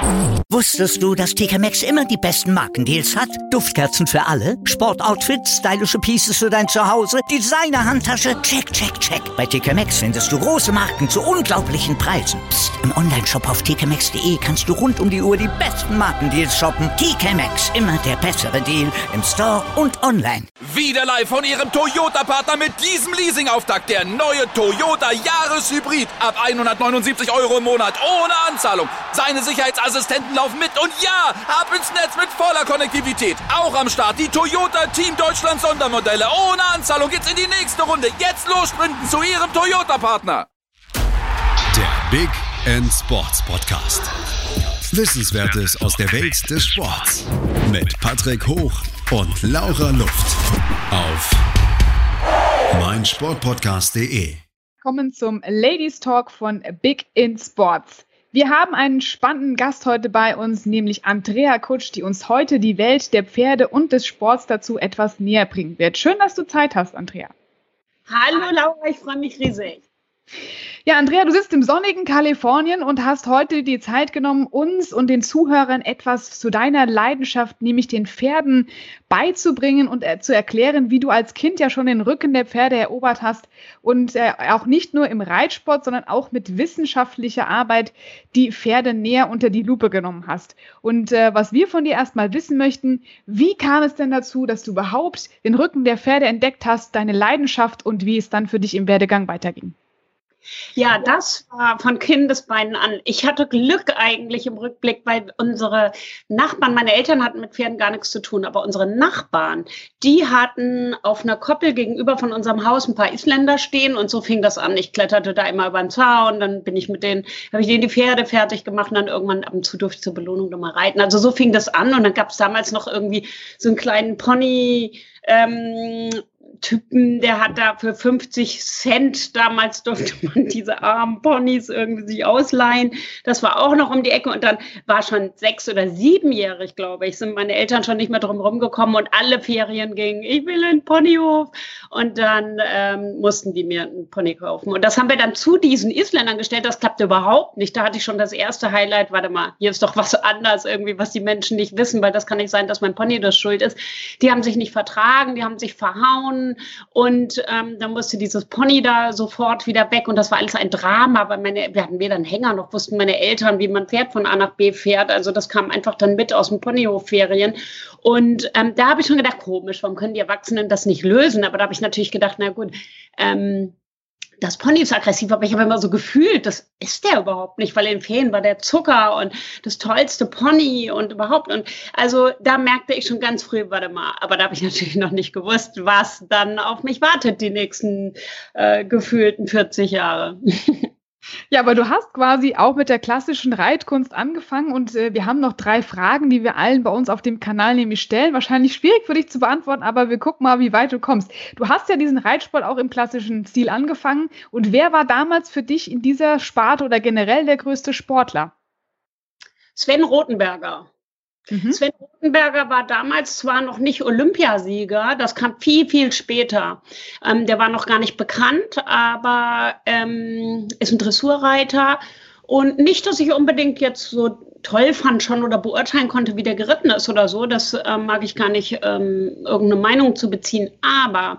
Wusstest du, dass TK Maxx immer die besten Markendeals hat? Duftkerzen für alle, Sportoutfits, stylische Pieces für dein Zuhause, Designer-Handtasche, check, check, check. Bei TK Maxx findest du große Marken zu unglaublichen Preisen. Psst. Im Onlineshop auf tkmaxx.de kannst du rund um die Uhr die besten Markendeals shoppen. TK Maxx, immer der bessere Deal im Store und online. Wieder live von Ihrem Toyota-Partner mit diesem Leasing-Auftakt. Der neue Toyota Jahreshybrid. Ab 179 € im Monat. Ohne Anzahlung. Seine Sicherheitsassistenten laufen mit. Und ja, ab ins Netz mit voller Konnektivität. Auch am Start die Toyota Team Deutschland Sondermodelle. Ohne Anzahlung geht's in die nächste Runde. Jetzt los sprinten zu Ihrem Toyota-Partner. Der Big End Sports Podcast. Wissenswertes aus der Welt des Sports. Mit Patrick Hoch und Laura Luft. Auf meinsportpodcast.de. Willkommen zum Ladies Talk von Big in Sports. Wir haben einen spannenden Gast heute bei uns, nämlich Andrea Kutsch, die uns heute die Welt der Pferde und des Sports dazu etwas näher bringen wird. Schön, dass du Zeit hast, Andrea. Hallo Laura, ich freue mich riesig. Ja, Andrea, du sitzt im sonnigen Kalifornien und hast heute die Zeit genommen, uns und den Zuhörern etwas zu deiner Leidenschaft, nämlich den Pferden, beizubringen und zu erklären, wie du als Kind ja schon den Rücken der Pferde erobert hast und auch nicht nur im Reitsport, sondern auch mit wissenschaftlicher Arbeit die Pferde näher unter die Lupe genommen hast. Und was wir von dir erstmal wissen möchten, wie kam es denn dazu, dass du überhaupt den Rücken der Pferde entdeckt hast, deine Leidenschaft und wie es dann für dich im Werdegang weiterging? Ja, das war von Kindesbeinen an. Ich hatte Glück eigentlich im Rückblick, weil unsere Nachbarn, meine Eltern hatten mit Pferden gar nichts zu tun, aber unsere Nachbarn, die hatten auf einer Koppel gegenüber von unserem Haus ein paar Isländer stehen und so fing das an. Ich kletterte da immer über den Zaun, dann bin ich habe ich denen die Pferde fertig gemacht und dann irgendwann ab und zu durfte ich zur Belohnung nochmal reiten. Also so fing das an und dann gab es damals noch irgendwie so einen kleinen Pony, Typen, der hat da für 50 Cent, damals durfte man diese armen Ponys irgendwie sich ausleihen. Das war auch noch um die Ecke und dann war schon 6- oder 7-jährig, glaube ich, sind meine Eltern schon nicht mehr drum rumgekommen und alle Ferien gingen, ich will einen Ponyhof und dann mussten die mir einen Pony kaufen. Und das haben wir dann zu diesen Isländern gestellt, das klappte überhaupt nicht. Da hatte ich schon das erste Highlight, warte mal, hier ist doch was anders irgendwie, was die Menschen nicht wissen, weil das kann nicht sein, dass mein Pony das schuld ist. Die haben sich nicht vertragen, die haben sich verhauen. Und dann musste dieses Pony da sofort wieder weg und das war alles ein Drama, weil wir hatten weder einen Hänger noch wussten meine Eltern, wie man Pferd von A nach B fährt. Also das kam einfach dann mit aus dem Ponyhofferien. Und da habe ich schon gedacht, komisch, warum können die Erwachsenen das nicht lösen? Aber da habe ich natürlich gedacht, na gut, das Pony ist aggressiv, aber ich habe immer so gefühlt, das ist der überhaupt nicht, weil in Ferien war der Zucker und das tollste Pony und überhaupt. Und also da merkte ich schon ganz früh, warte mal, aber da habe ich natürlich noch nicht gewusst, was dann auf mich wartet, die nächsten gefühlten 40 Jahre. Ja, aber du hast quasi auch mit der klassischen Reitkunst angefangen und wir haben noch 3 Fragen, die wir allen bei uns auf dem Kanal nämlich stellen. Wahrscheinlich schwierig für dich zu beantworten, aber wir gucken mal, wie weit du kommst. Du hast ja diesen Reitsport auch im klassischen Stil angefangen und wer war damals für dich in dieser Sparte oder generell der größte Sportler? Sven Rothenberger. Sven Rothenberger war damals zwar noch nicht Olympiasieger, das kam viel, viel später. Der war noch gar nicht bekannt, aber ist ein Dressurreiter. Und nicht, dass ich unbedingt jetzt so toll fand schon oder beurteilen konnte, wie der geritten ist oder so. Das mag ich gar nicht, irgendeine Meinung zu beziehen. Aber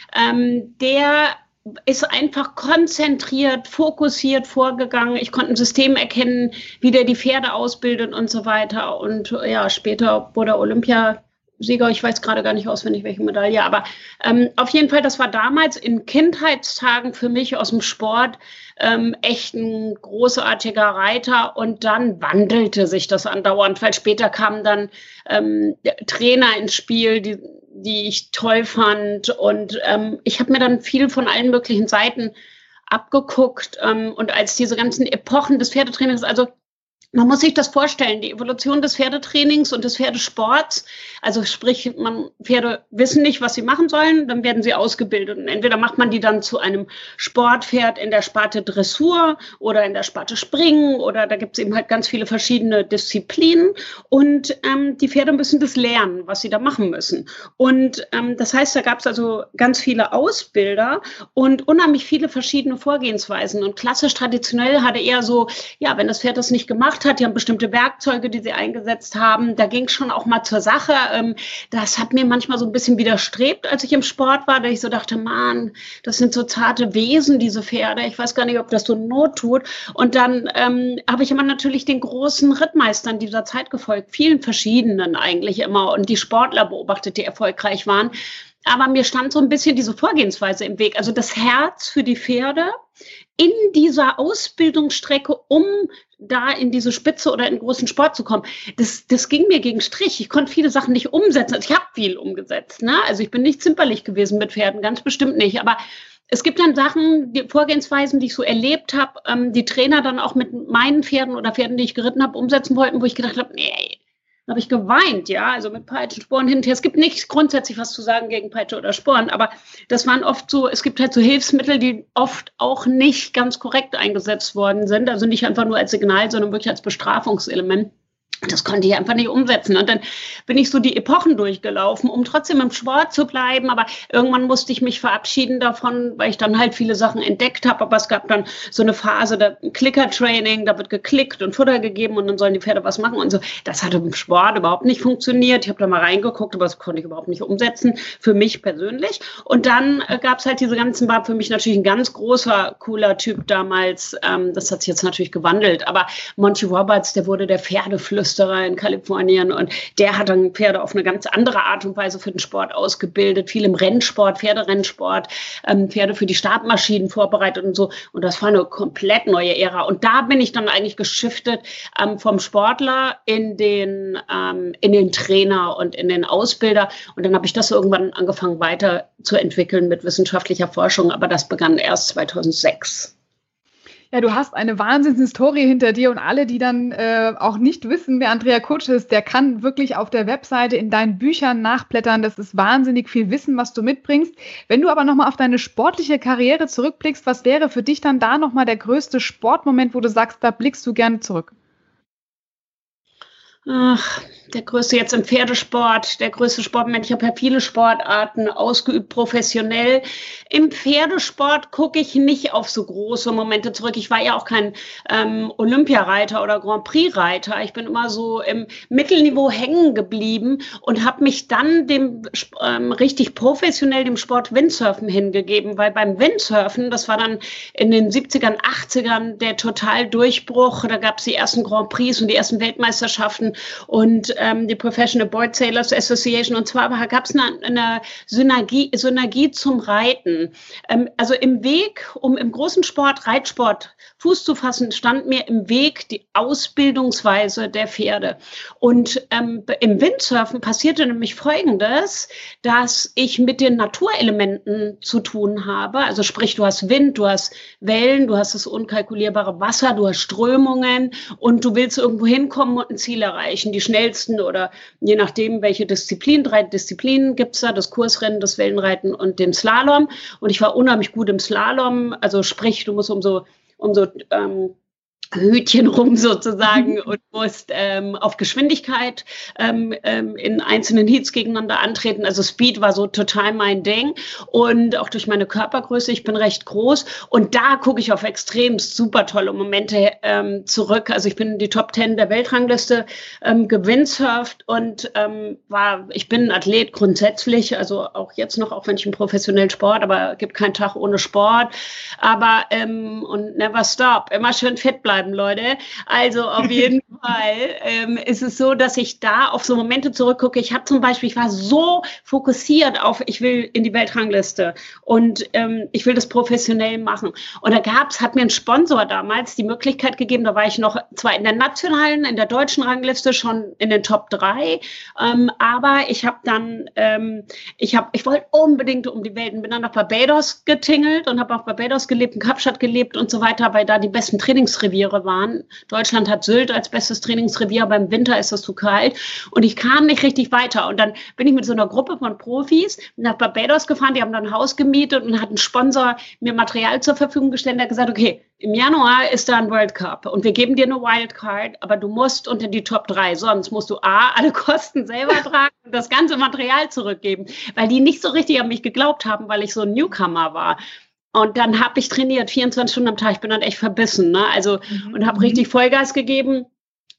der ist einfach konzentriert, fokussiert vorgegangen. Ich konnte ein System erkennen, wie der die Pferde ausbildet und so weiter. Und ja, später wurde er Olympiasieger. Ich weiß gerade gar nicht auswendig, welche Medaille. Aber auf jeden Fall, das war damals in Kindheitstagen für mich aus dem Sport echt ein großartiger Reiter. Und dann wandelte sich das andauernd, weil später kamen dann Trainer ins Spiel, die ich toll fand. Und ich habe mir dann viel von allen möglichen Seiten abgeguckt. Und als diese ganzen Epochen des Pferdetrainings, also man muss sich das vorstellen, die Evolution des Pferdetrainings und des Pferdesports, also sprich, Pferde wissen nicht, was sie machen sollen, dann werden sie ausgebildet und entweder macht man die dann zu einem Sportpferd in der Sparte Dressur oder in der Sparte Springen oder da gibt es eben halt ganz viele verschiedene Disziplinen und die Pferde müssen das lernen, was sie da machen müssen. Und das heißt, da gab es also ganz viele Ausbilder und unheimlich viele verschiedene Vorgehensweisen und klassisch traditionell hatte eher so, ja, wenn das Pferd das nicht gemacht gemacht hat. Die haben bestimmte Werkzeuge, die sie eingesetzt haben. Da ging es schon auch mal zur Sache. Das hat mir manchmal so ein bisschen widerstrebt, als ich im Sport war, da ich so dachte, Mann, das sind so zarte Wesen, diese Pferde. Ich weiß gar nicht, ob das so Not tut. Und dann habe ich immer natürlich den großen Rittmeistern dieser Zeit gefolgt, vielen verschiedenen eigentlich immer, und die Sportler beobachtet, die erfolgreich waren. Aber mir stand so ein bisschen diese Vorgehensweise im Weg. Also das Herz für die Pferde in dieser Ausbildungsstrecke, um da in diese Spitze oder in großen Sport zu kommen. Das ging mir gegen Strich. Ich konnte viele Sachen nicht umsetzen. Also ich habe viel umgesetzt, ne? Also ich bin nicht zimperlich gewesen mit Pferden, ganz bestimmt nicht. Aber es gibt dann Sachen, die Vorgehensweisen, die ich so erlebt habe, die Trainer dann auch mit meinen Pferden oder Pferden, die ich geritten habe, umsetzen wollten, wo ich gedacht habe, nee, habe ich geweint, ja, also mit Peitschen, Sporen hinterher. Es gibt nicht grundsätzlich was zu sagen gegen Peitsche oder Sporen, aber das waren oft so, es gibt halt so Hilfsmittel, die oft auch nicht ganz korrekt eingesetzt worden sind, also nicht einfach nur als Signal, sondern wirklich als Bestrafungselement. Das konnte ich einfach nicht umsetzen. Und dann bin ich so die Epochen durchgelaufen, um trotzdem im Sport zu bleiben. Aber irgendwann musste ich mich verabschieden davon, weil ich dann halt viele Sachen entdeckt habe. Aber es gab dann so eine Phase, da Clicker-Training, da wird geklickt und Futter gegeben und dann sollen die Pferde was machen und so. Das hat im Sport überhaupt nicht funktioniert. Ich habe da mal reingeguckt, aber das konnte ich überhaupt nicht umsetzen, für mich persönlich. Und dann gab es halt diese ganzen, war für mich natürlich ein ganz großer, cooler Typ damals. Das hat sich jetzt natürlich gewandelt. Aber Monty Roberts, der wurde der Pferdeflüsterer in Kalifornien, und der hat dann Pferde auf eine ganz andere Art und Weise für den Sport ausgebildet, viel im Rennsport, Pferderennsport, Pferde für die Startmaschinen vorbereitet und so, und das war eine komplett neue Ära, und da bin ich dann eigentlich geschiftet vom Sportler in den Trainer und in den Ausbilder, und dann habe ich das irgendwann angefangen weiterzuentwickeln mit wissenschaftlicher Forschung, aber das begann erst 2006. Ja, du hast eine Wahnsinnshistorie hinter dir, und alle, die dann auch nicht wissen, wer Andrea Kutsch ist, der kann wirklich auf der Webseite in deinen Büchern nachblättern. Das ist wahnsinnig viel Wissen, was du mitbringst. Wenn du aber nochmal auf deine sportliche Karriere zurückblickst, was wäre für dich dann da nochmal der größte Sportmoment, wo du sagst, da blickst du gerne zurück? Ach, der größte jetzt im Pferdesport, der größte Sportmoment. Ich habe ja viele Sportarten ausgeübt, professionell. Im Pferdesport gucke ich nicht auf so große Momente zurück. Ich war ja auch kein Olympiareiter oder Grand Prix-Reiter. Ich bin immer so im Mittelniveau hängen geblieben und habe mich dann dem richtig professionell dem Sport Windsurfen hingegeben, weil beim Windsurfen, das war dann in den 70ern, 80ern der Totaldurchbruch. Da gab es die ersten Grand Prix und die ersten Weltmeisterschaften und die Professional Board Sailors Association, und zwar gab es eine Synergie zum Reiten. Also im Weg, um im großen Sport, Reitsport, Fuß zu fassen, stand mir im Weg die Ausbildungsweise der Pferde. Und im Windsurfen passierte nämlich Folgendes, dass ich mit den Naturelementen zu tun habe. Also sprich, du hast Wind, du hast Wellen, du hast das unkalkulierbare Wasser, du hast Strömungen und du willst irgendwo hinkommen und ein Ziel erreichen. Die schnellsten oder je nachdem, welche Disziplin, 3 Disziplinen gibt es da, das Kursrennen, das Wellenreiten und den Slalom. Und ich war unheimlich gut im Slalom. Also sprich, du musst um so Hütchen rum sozusagen und musst auf Geschwindigkeit in einzelnen Heats gegeneinander antreten. Also Speed war so total mein Ding und auch durch meine Körpergröße, ich bin recht groß und da gucke ich auf extrem super tolle Momente zurück. Also ich bin in die Top 10 der Weltrangliste gewindsurft und ich bin ein Athlet grundsätzlich, also auch jetzt noch, auch wenn ich im professionellen Sport, aber gibt keinen Tag ohne Sport, aber und never stop, immer schön fit bleiben, Leute. Also auf jeden Fall ist es so, dass ich da auf so Momente zurückgucke. Ich war so fokussiert auf, ich will in die Weltrangliste und ich will das professionell machen. Und hat mir ein Sponsor damals die Möglichkeit gegeben, da war ich noch zwar in der nationalen, in der deutschen Rangliste schon in den Top 3, aber ich habe dann, ich wollte unbedingt um die Welt und bin dann nach Barbados getingelt und habe auf Barbados gelebt, in Kapstadt gelebt und so weiter, weil da die besten Trainingsreviere waren. Deutschland hat Sylt als bestes Trainingsrevier, aber im Winter ist das zu kalt und ich kam nicht richtig weiter. Und dann bin ich mit so einer Gruppe von Profis nach Barbados gefahren, die haben dann ein Haus gemietet und hat ein Sponsor mir Material zur Verfügung gestellt, der hat gesagt, okay, im Januar ist da ein World Cup und wir geben dir eine Wildcard, aber du musst unter die Top 3, sonst musst du alle Kosten selber tragen und das ganze Material zurückgeben, weil die nicht so richtig an mich geglaubt haben, weil ich so ein Newcomer war. Und dann habe ich trainiert, 24 Stunden am Tag. Ich bin dann echt verbissen, ne? Also, und habe richtig Vollgas gegeben.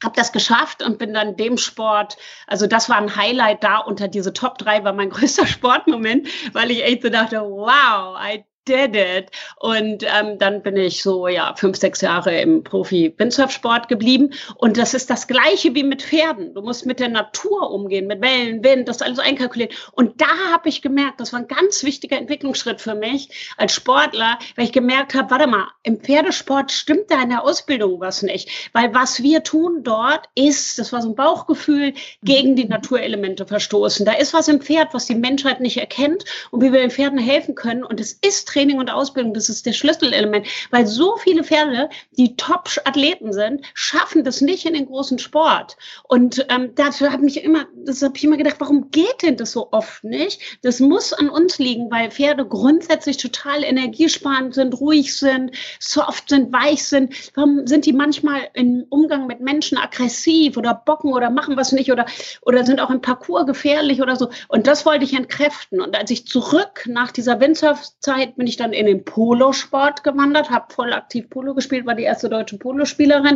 habe das geschafft und bin dann dem Sport, also das war ein Highlight da unter diese Top 3, war mein größter Sportmoment, weil ich echt so dachte, wow, I did it. Und dann bin ich so 5, 6 Jahre im Profi-Windsurfsport geblieben. Und das ist das Gleiche wie mit Pferden. Du musst mit der Natur umgehen, mit Wellen, Wind, das alles einkalkulieren. Und da habe ich gemerkt, das war ein ganz wichtiger Entwicklungsschritt für mich als Sportler, weil ich gemerkt habe, warte mal, im Pferdesport stimmt da in der Ausbildung was nicht. Weil was wir tun dort ist, das war so ein Bauchgefühl, gegen die Naturelemente verstoßen. Da ist was im Pferd, was die Menschheit nicht erkennt und wie wir den Pferden helfen können. Und es ist Training und Ausbildung, das ist der Schlüsselelement, weil so viele Pferde, die Top-Athleten sind, schaffen das nicht in den großen Sport. Und dafür habe ich immer gedacht, warum geht denn das so oft nicht? Das muss an uns liegen, weil Pferde grundsätzlich total energiesparend sind, ruhig sind, soft sind, weich sind. Warum sind die manchmal im Umgang mit Menschen aggressiv oder bocken oder machen was nicht oder sind auch im Parcours gefährlich oder so? Und das wollte ich entkräften. Und als ich zurück nach dieser Windsurf-Zeit bin ich dann in den Polosport gewandert, habe voll aktiv Polo gespielt, war die erste deutsche Polospielerin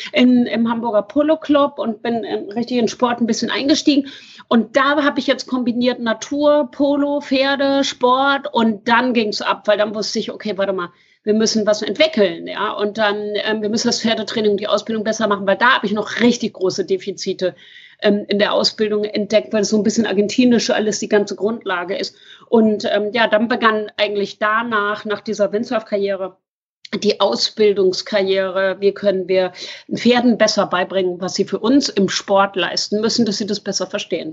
im Hamburger Polo Club und bin richtig in Sport ein bisschen eingestiegen. Und da habe ich jetzt kombiniert Natur, Polo, Pferde, Sport und dann ging es ab, weil dann wusste ich, okay, warte mal, wir müssen was entwickeln, ja, und dann, wir müssen das Pferdetraining und die Ausbildung besser machen, weil da habe ich noch richtig große Defizite in der Ausbildung entdeckt, weil es so ein bisschen argentinisch alles die ganze Grundlage ist. Und dann begann eigentlich danach, nach dieser Windsurf-Karriere, die Ausbildungskarriere. Wie können wir Pferden besser beibringen, was sie für uns im Sport leisten müssen, dass sie das besser verstehen?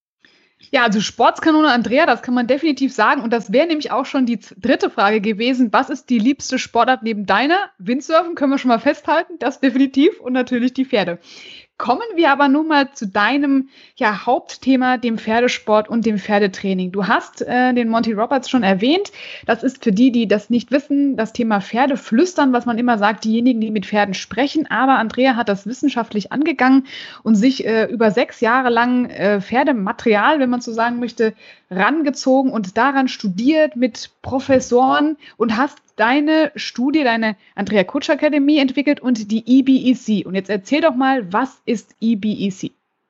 Ja, also Sportskanone Andrea, das kann man definitiv sagen. Und das wäre nämlich auch schon die dritte Frage gewesen. Was ist die liebste Sportart neben deiner? Windsurfen können wir schon mal festhalten, das definitiv. Und natürlich die Pferde. Kommen wir aber nun mal zu deinem Hauptthema, dem Pferdesport und dem Pferdetraining. Du hast den Monty Roberts schon erwähnt. Das ist für die, die das nicht wissen, das Thema Pferdeflüstern, was man immer sagt, diejenigen, die mit Pferden sprechen. Aber Andrea hat das wissenschaftlich angegangen und sich über 6 Jahre lang Pferdematerial, wenn man so sagen möchte, rangezogen und daran studiert mit Professoren und hast deine Studie, deine Andrea Kutsch Akademie entwickelt und die EBEC. Und jetzt erzähl doch mal, was ist EBEC?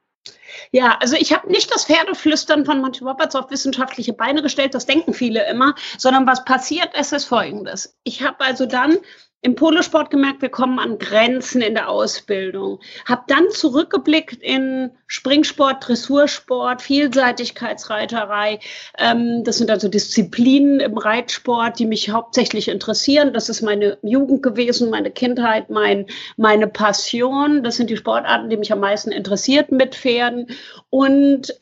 Ja, also ich habe nicht das Pferdeflüstern von Monty Roberts auf wissenschaftliche Beine gestellt, das denken viele immer, sondern was passiert ist Folgendes. Ich habe also dann im Polosport gemerkt, wir kommen an Grenzen in der Ausbildung. Habe dann zurückgeblickt in Springsport, Dressursport, Vielseitigkeitsreiterei. Das sind also Disziplinen im Reitsport, die mich hauptsächlich interessieren. Das ist meine Jugend gewesen, meine Kindheit, meine Passion. Das sind die Sportarten, die mich am meisten interessiert mit Pferden. Und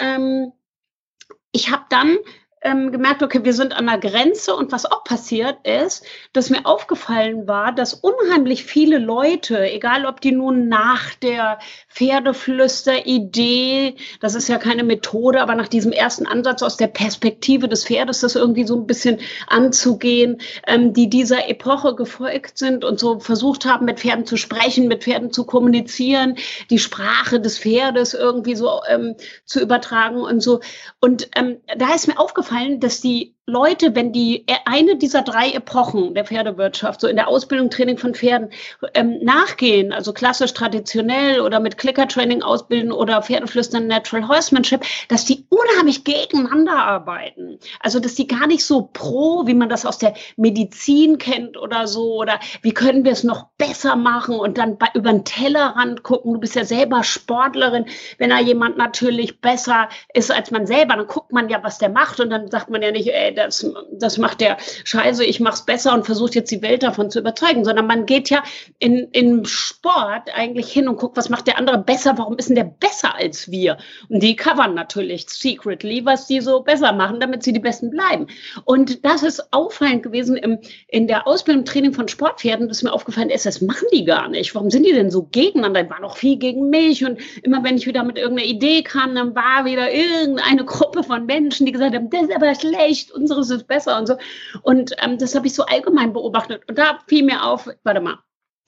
ich habe dann gemerkt, okay, wir sind an der Grenze und was auch passiert ist, dass mir aufgefallen war, dass unheimlich viele Leute, egal ob die nun nach der Pferdeflüster-Idee, das ist ja keine Methode, aber nach diesem ersten Ansatz aus der Perspektive des Pferdes, das irgendwie so ein bisschen anzugehen, die dieser Epoche gefolgt sind und so versucht haben, mit Pferden zu sprechen, mit Pferden zu kommunizieren, die Sprache des Pferdes irgendwie so zu übertragen und so. Und da ist mir aufgefallen, dass die Leute, wenn die eine dieser 3 Epochen der Pferdewirtschaft, so in der Ausbildung, Training von Pferden, nachgehen, also klassisch traditionell oder mit Clicker-Training ausbilden oder Pferdeflüstern, Natural Horsemanship, dass die unheimlich gegeneinander arbeiten. Also, dass die gar nicht so wie man das aus der Medizin kennt oder so, oder wie können wir es noch besser machen und dann über den Tellerrand gucken. Du bist ja selber Sportlerin. Wenn da jemand natürlich besser ist als man selber, dann guckt man ja, was der macht und dann sagt man ja nicht, das macht der scheiße, ich mach's besser und versucht jetzt die Welt davon zu überzeugen, sondern man geht ja in Sport eigentlich hin und guckt, was macht der andere besser, warum ist denn der besser als wir? Und die covern natürlich secretly, was die so besser machen, damit sie die Besten bleiben. Und das ist auffallend gewesen in der Ausbildung, Training von Sportpferden, dass mir aufgefallen ist, das machen die gar nicht. Warum sind die denn so gegeneinander? Die waren auch viel gegen mich und immer wenn ich wieder mit irgendeiner Idee kam, dann war wieder irgendeine Gruppe von Menschen, die gesagt haben, das ist aber schlecht, unseres ist besser und so. Und das habe ich so allgemein beobachtet. Und da fiel mir auf, warte mal,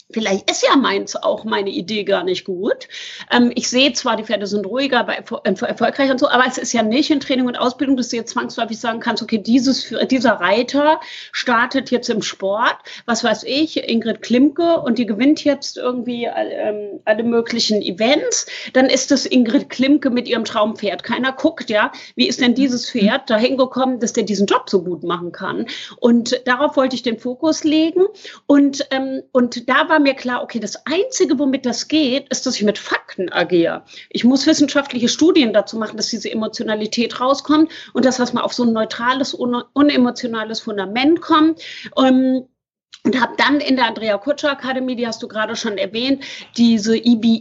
vielleicht ist ja meine Idee gar nicht gut. Ich sehe zwar, die Pferde sind ruhiger, erfolgreich und so, aber es ist ja nicht in Training und Ausbildung, dass du jetzt zwangsläufig sagen kannst, okay, dieser Reiter startet jetzt im Sport, was weiß ich, Ingrid Klimke, und die gewinnt jetzt irgendwie alle möglichen Events. Dann ist es Ingrid Klimke mit ihrem Traumpferd. Keiner guckt, ja, wie ist denn dieses Pferd dahin gekommen, dass der diesen Job so gut machen kann. Und darauf wollte ich den Fokus legen. Und da war mir klar, okay, das Einzige, womit das geht, ist, dass ich mit Fakten agiere. Ich muss wissenschaftliche Studien dazu machen, dass diese Emotionalität rauskommt und dass man auf so ein neutrales, unemotionales Fundament kommt. Und habe dann in der Andrea Kutscher Akademie, die hast du gerade schon erwähnt, diese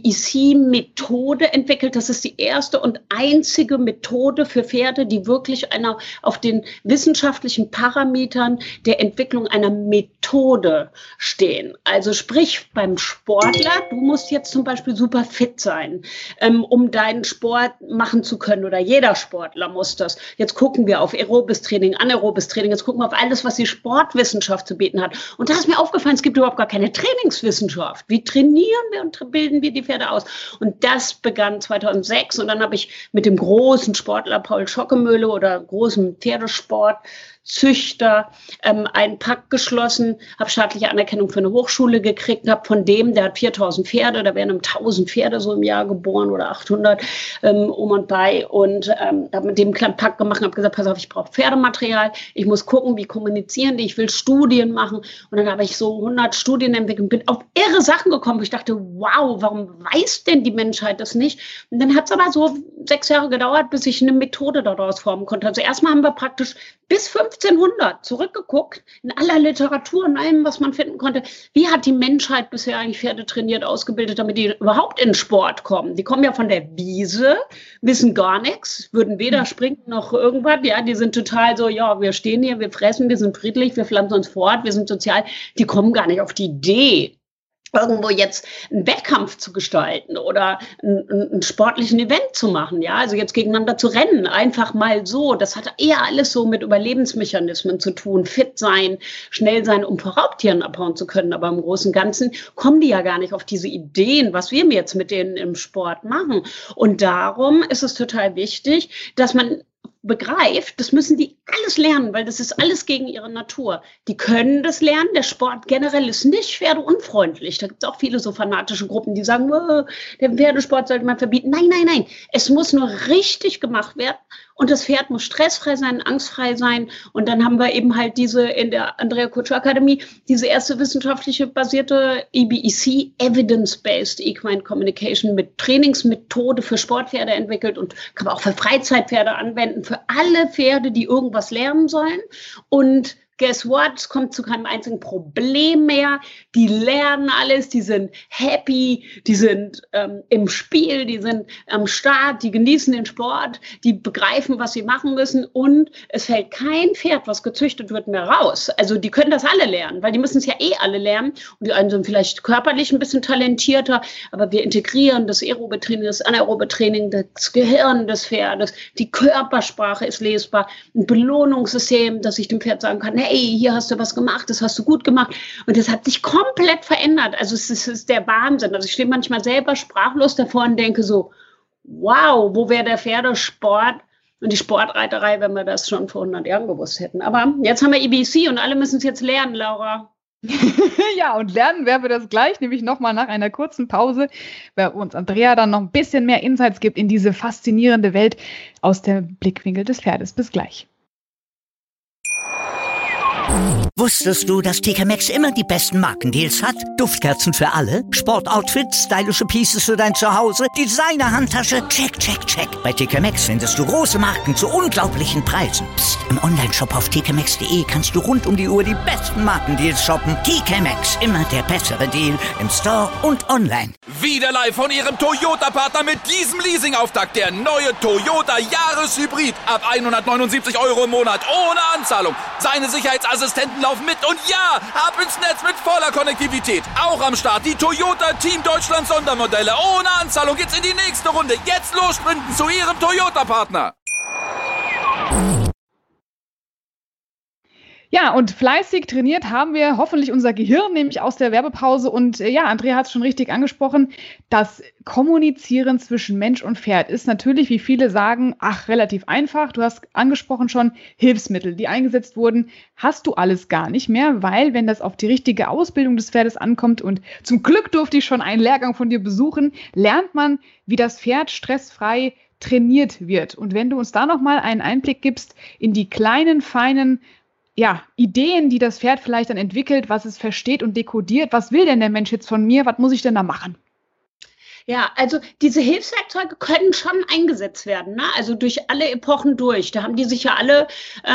EBEC-Methode entwickelt. Das ist die erste und einzige Methode für Pferde, die wirklich auf den wissenschaftlichen Parametern der Entwicklung einer Methode stehen. Also sprich beim Sportler, du musst jetzt zum Beispiel super fit sein, um deinen Sport machen zu können, oder jeder Sportler muss das. Jetzt gucken wir auf aerobes Training, anaerobes Training, jetzt gucken wir auf alles, was die Sportwissenschaft zu bieten hat. Und da ist mir aufgefallen, es gibt überhaupt gar keine Trainingswissenschaft. Wie trainieren wir und bilden wir die Pferde aus? Und das begann 2006 und dann habe ich mit dem großen Sportler Paul Schockemöhle oder großen Pferdesportzüchter einen Pakt geschlossen, habe staatliche Anerkennung für eine Hochschule gekriegt, habe von dem, der hat 4000 Pferde, da werden 1000 Pferde so im Jahr geboren oder 800 um und bei, und habe mit dem einen kleinen Pakt gemacht und habe gesagt, pass auf, ich brauche Pferdematerial, ich muss gucken, wie kommunizieren die, ich will Studien machen, und dann habe ich so 100 Studien entwickelt und bin auf irre Sachen gekommen, wo ich dachte, wow, warum weiß denn die Menschheit das nicht? Und dann hat es aber so 6 Jahre gedauert, bis ich eine Methode daraus formen konnte. Also erstmal haben wir praktisch bis 1500 zurückgeguckt, in aller Literatur und allem, was man finden konnte. Wie hat die Menschheit bisher eigentlich Pferde trainiert, ausgebildet, damit die überhaupt in den Sport kommen? Die kommen ja von der Wiese, wissen gar nichts, würden weder springen noch irgendwas. Ja, die sind total so, ja, wir stehen hier, wir fressen, wir sind friedlich, wir pflanzen uns fort, wir sind sozial. Die kommen gar nicht auf die Idee, irgendwo jetzt einen Wettkampf zu gestalten oder einen sportlichen Event zu machen, ja, also jetzt gegeneinander zu rennen, einfach mal so. Das hat eher alles so mit Überlebensmechanismen zu tun, fit sein, schnell sein, um vor Raubtieren abhauen zu können. Aber im Großen und Ganzen kommen die ja gar nicht auf diese Ideen, was wir jetzt mit denen im Sport machen. Und darum ist es total wichtig, dass man begreift, das müssen die alles lernen, weil das ist alles gegen ihre Natur. Die können das lernen. Der Sport generell ist nicht pferdeunfreundlich. Da gibt es auch viele so fanatische Gruppen, die sagen, den Pferdesport sollte man verbieten. Nein, nein, nein. Es muss nur richtig gemacht werden und das Pferd muss stressfrei sein, angstfrei sein. Und dann haben wir eben halt diese in der Andrea Kutscher Akademie, diese erste wissenschaftliche basierte EBEC, Evidence-Based Equine Communication, mit Trainingsmethode für Sportpferde entwickelt und kann man auch für Freizeitpferde anwenden, für alle Pferde, die irgendwas lernen sollen. Und guess what? Es kommt zu keinem einzigen Problem mehr. Die lernen alles, die sind happy, die sind im Spiel, die sind am Start, die genießen den Sport, die begreifen, was sie machen müssen, und es fällt kein Pferd, was gezüchtet wird, mehr raus. Also die können das alle lernen, weil die müssen es ja alle lernen. Und die einen sind vielleicht körperlich ein bisschen talentierter, aber wir integrieren das aerobe Training, das anaerobe Training, das Gehirn des Pferdes, die Körpersprache ist lesbar, ein Belohnungssystem, dass ich dem Pferd sagen kann, hey, hier hast du was gemacht, das hast du gut gemacht. Und das hat sich komplett verändert. Also es ist der Wahnsinn. Also ich stehe manchmal selber sprachlos davor und denke so, wow, wo wäre der Pferdesport und die Sportreiterei, wenn wir das schon vor 100 Jahren gewusst hätten. Aber jetzt haben wir EBEC und alle müssen es jetzt lernen, Laura. Ja, und lernen werden wir das gleich, nämlich nochmal nach einer kurzen Pause, weil uns Andrea dann noch ein bisschen mehr Insights gibt in diese faszinierende Welt aus dem Blickwinkel des Pferdes. Bis gleich. Wusstest du, dass TK Maxx immer die besten Markendeals hat? Duftkerzen für alle, Sportoutfits, stylische Pieces für dein Zuhause, Designer-Handtasche, check, check, check. Bei TK Maxx findest du große Marken zu unglaublichen Preisen. Psst. Im Onlineshop auf tkmaxx.de kannst du rund um die Uhr die besten Markendeals shoppen. TK Maxx, immer der bessere Deal im Store und online. Wieder live von ihrem Toyota-Partner mit diesem Leasing-Auftakt. Der neue Toyota Jahreshybrid. Ab 179 € im Monat ohne Anzahlung. Seine Sicherheitsassistenten laufen mit und ja, ab ins Netz mit voller Konnektivität. Auch am Start die Toyota Team Deutschland Sondermodelle. Ohne Anzahlung geht's in die nächste Runde. Jetzt los sprinten zu Ihrem Toyota-Partner. Ja, und fleißig trainiert haben wir hoffentlich unser Gehirn, nämlich aus der Werbepause. Und Andrea hat es schon richtig angesprochen, das Kommunizieren zwischen Mensch und Pferd ist natürlich, wie viele sagen, relativ einfach. Du hast angesprochen schon Hilfsmittel, die eingesetzt wurden, hast du alles gar nicht mehr, weil wenn das auf die richtige Ausbildung des Pferdes ankommt, und zum Glück durfte ich schon einen Lehrgang von dir besuchen, lernt man, wie das Pferd stressfrei trainiert wird. Und wenn du uns da nochmal einen Einblick gibst in die kleinen, feinen Ideen, die das Pferd vielleicht dann entwickelt, was es versteht und dekodiert. Was will denn der Mensch jetzt von mir? Was muss ich denn da machen? Ja, also diese Hilfswerkzeuge können schon eingesetzt werden, ne? Also durch alle Epochen durch. Da haben die sich ja alle,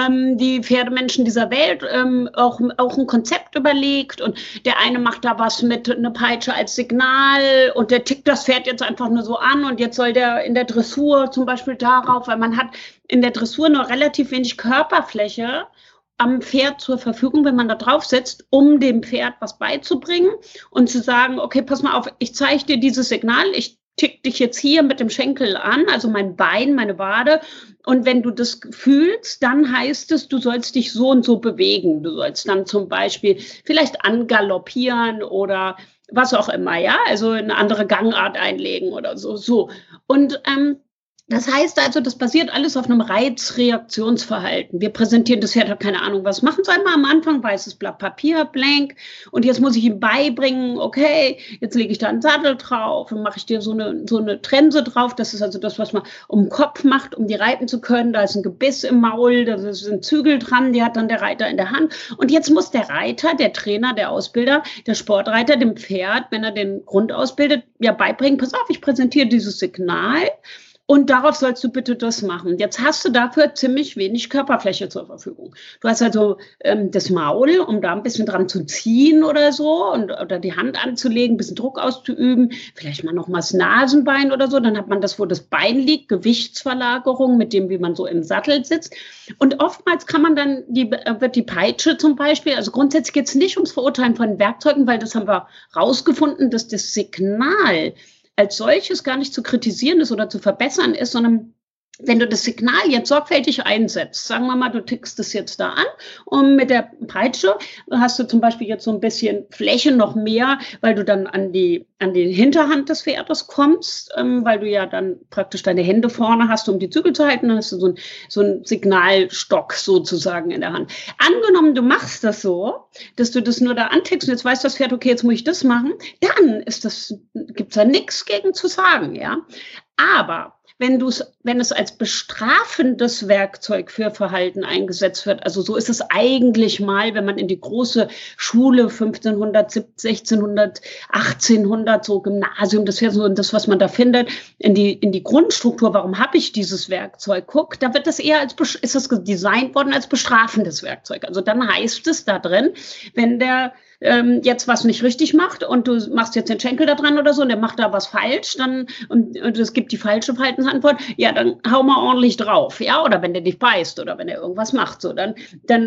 die Pferdemenschen dieser Welt, auch ein Konzept überlegt. Und der eine macht da was mit einer Peitsche als Signal und der tickt das Pferd jetzt einfach nur so an. Und jetzt soll der in der Dressur zum Beispiel darauf, weil man hat in der Dressur nur relativ wenig Körperfläche am Pferd zur Verfügung, wenn man da drauf sitzt, um dem Pferd was beizubringen und zu sagen, okay, pass mal auf, ich zeige dir dieses Signal, ich tick dich jetzt hier mit dem Schenkel an, also mein Bein, meine Wade, und wenn du das fühlst, dann heißt es, du sollst dich so und so bewegen. Du sollst dann zum Beispiel vielleicht angaloppieren oder was auch immer, ja, also eine andere Gangart einlegen oder so. Und das heißt also, das basiert alles auf einem Reizreaktionsverhalten. Wir präsentieren das Pferd, hat keine Ahnung, was machen soll mal am Anfang, weißes Blatt Papier, blank. Und jetzt muss ich ihm beibringen, okay, jetzt lege ich da einen Sattel drauf und mache ich dir so eine Trense drauf. Das ist also das, was man um den Kopf macht, um die reiten zu können. Da ist ein Gebiss im Maul, da sind Zügel dran, die hat dann der Reiter in der Hand. Und jetzt muss der Reiter, der Trainer, der Ausbilder, der Sportreiter dem Pferd, wenn er den Grund ausbildet, beibringen, pass auf, ich präsentiere dieses Signal. Und darauf sollst du bitte das machen. Jetzt hast du dafür ziemlich wenig Körperfläche zur Verfügung. Du hast also das Maul, um da ein bisschen dran zu ziehen oder so oder die Hand anzulegen, ein bisschen Druck auszuüben, vielleicht mal noch mal das Nasenbein oder so. Dann hat man das, wo das Bein liegt, Gewichtsverlagerung mit dem, wie man so im Sattel sitzt. Und oftmals kann man dann, wird die Peitsche zum Beispiel, also grundsätzlich geht es nicht ums Verurteilen von Werkzeugen, weil das haben wir rausgefunden, dass das Signal als solches gar nicht zu kritisieren ist oder zu verbessern ist, sondern wenn du das Signal jetzt sorgfältig einsetzt, sagen wir mal, du tickst das jetzt da an und mit der Peitsche hast du zum Beispiel jetzt so ein bisschen Fläche noch mehr, weil du dann an die Hinterhand des Pferdes kommst, weil du ja dann praktisch deine Hände vorne hast, um die Zügel zu halten, dann hast du so einen Signalstock sozusagen in der Hand. Angenommen, du machst das so, dass du das nur da antickst und jetzt weiß das Pferd, okay, jetzt muss ich das machen, dann gibt's da nichts gegen zu sagen, ja. Aber wenn es als bestrafendes Werkzeug für Verhalten eingesetzt wird, also so ist es eigentlich mal, wenn man in die große Schule 1500, 1600, 1800, so Gymnasium, das wäre so das, was man da findet, in die Grundstruktur, warum habe ich dieses Werkzeug? Guck, da wird das eher ist das designt worden als bestrafendes Werkzeug. Also dann heißt es da drin, wenn der jetzt was nicht richtig macht und du machst jetzt den Schenkel da dran oder so und der macht da was falsch, und es gibt die falsche Verhaltensantwort, ja, dann hau mal ordentlich drauf, ja, oder wenn der dich beißt oder wenn er irgendwas macht, so, dann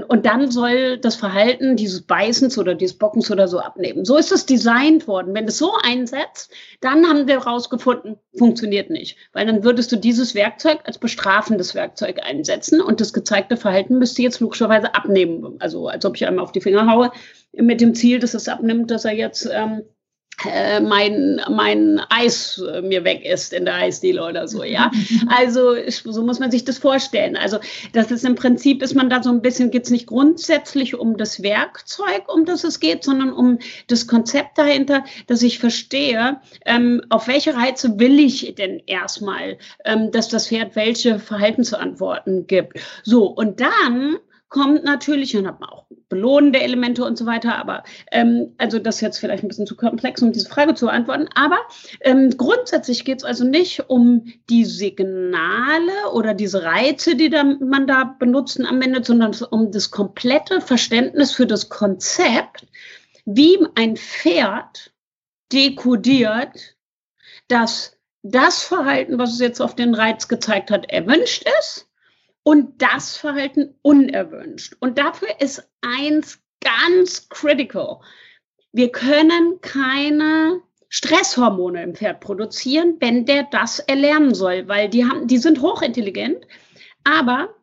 soll das Verhalten dieses Beißens oder dieses Bockens oder so abnehmen. So ist es designt worden. Wenn du es so einsetzt, dann haben wir herausgefunden, funktioniert nicht, weil dann würdest du dieses Werkzeug als bestrafendes Werkzeug einsetzen und das gezeigte Verhalten müsste jetzt logischerweise abnehmen, also als ob ich einmal auf die Finger haue, mit dem Ziel, dass es abnimmt, dass er jetzt mein Eis mir weg ist in der Eisdiele oder so, ja. Also so muss man sich das vorstellen. Also das ist im Prinzip, ist man da so ein bisschen, geht es nicht grundsätzlich um das Werkzeug, um das es geht, sondern um das Konzept dahinter, dass ich verstehe, auf welche Reize will ich denn erstmal, dass das Pferd welche Verhaltensantworten gibt. So, und dann kommt natürlich, dann hat man auch belohnende Elemente und so weiter, aber also das ist jetzt vielleicht ein bisschen zu komplex, um diese Frage zu beantworten, aber grundsätzlich geht es also nicht um die Signale oder diese Reize, die man da benutzen anwendet, sondern um das komplette Verständnis für das Konzept, wie ein Pferd dekodiert, dass das Verhalten, was es jetzt auf den Reiz gezeigt hat, erwünscht ist, und das Verhalten unerwünscht. Und dafür ist eins ganz critical. Wir können keine Stresshormone im Pferd produzieren, wenn der das erlernen soll, weil die sind hochintelligent, aber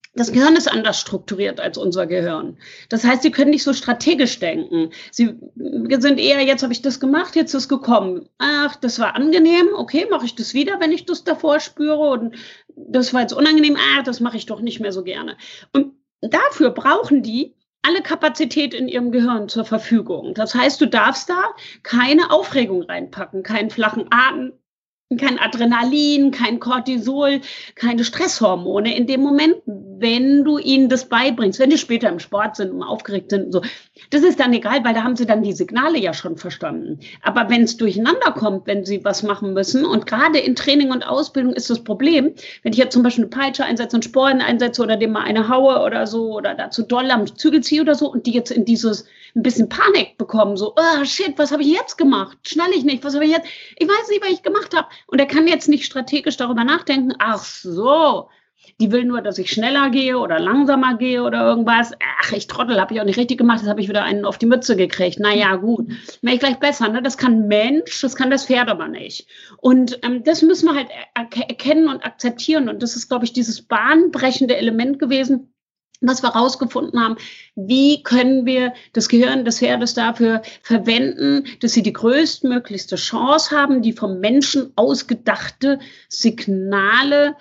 Das Gehirn ist anders strukturiert als unser Gehirn. Das heißt, sie können nicht so strategisch denken. Sie sind eher, jetzt habe ich das gemacht, jetzt ist gekommen. Ach, das war angenehm, okay, mache ich das wieder, wenn ich das davor spüre. Und das war jetzt unangenehm, das mache ich doch nicht mehr so gerne. Und dafür brauchen die alle Kapazität in ihrem Gehirn zur Verfügung. Das heißt, du darfst da keine Aufregung reinpacken, keinen flachen Atem, kein Adrenalin, kein Cortisol, keine Stresshormone in dem Moment, wenn du ihnen das beibringst, wenn die später im Sport sind und aufgeregt sind und so. Das ist dann egal, weil da haben sie dann die Signale ja schon verstanden. Aber wenn es durcheinander kommt, wenn sie was machen müssen, und gerade in Training und Ausbildung ist das Problem, wenn ich jetzt zum Beispiel eine Peitsche einsetze und Sporen einsetze oder dem mal eine haue oder so oder dazu doll am Zügel ziehe oder so und die jetzt in dieses ein bisschen Panik bekommen, so, oh shit, was habe ich jetzt gemacht? Schnalle ich nicht, was habe ich jetzt? Ich weiß nicht, was ich gemacht habe. Und er kann jetzt nicht strategisch darüber nachdenken, ach so, die will nur, dass ich schneller gehe oder langsamer gehe oder irgendwas. Ach, ich Trottel, habe ich auch nicht richtig gemacht, jetzt habe ich wieder einen auf die Mütze gekriegt. Naja, gut, wäre ich gleich besser. Ne? Das kann Mensch, das kann das Pferd aber nicht. Und das müssen wir halt erkennen und akzeptieren. Und das ist, glaube ich, dieses bahnbrechende Element gewesen, was wir herausgefunden haben, wie können wir das Gehirn des Pferdes dafür verwenden, dass sie die größtmöglichste Chance haben, die vom Menschen ausgedachte Signale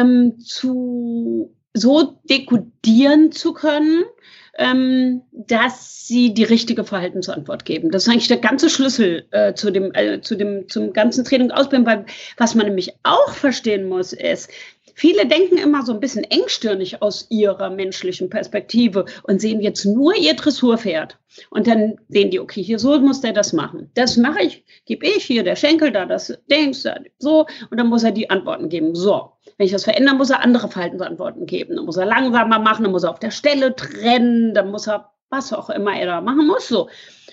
so dekodieren zu können, dass sie die richtige Verhaltensantwort geben. Das ist eigentlich der ganze Schlüssel zum ganzen Training und Ausbildung, weil was man nämlich auch verstehen muss, ist, viele denken immer so ein bisschen engstirnig aus ihrer menschlichen Perspektive und sehen jetzt nur ihr Dressurpferd. Und dann sehen die, okay, hier so muss der das machen. Das mache ich, gebe ich, hier der Schenkel, da das Dings, da so. Und dann muss er die Antworten geben. So, wenn ich das verändere, muss er andere Verhaltensantworten geben. Dann muss er langsamer machen, dann muss er auf der Stelle trennen, dann muss er, was auch immer er da machen muss, so.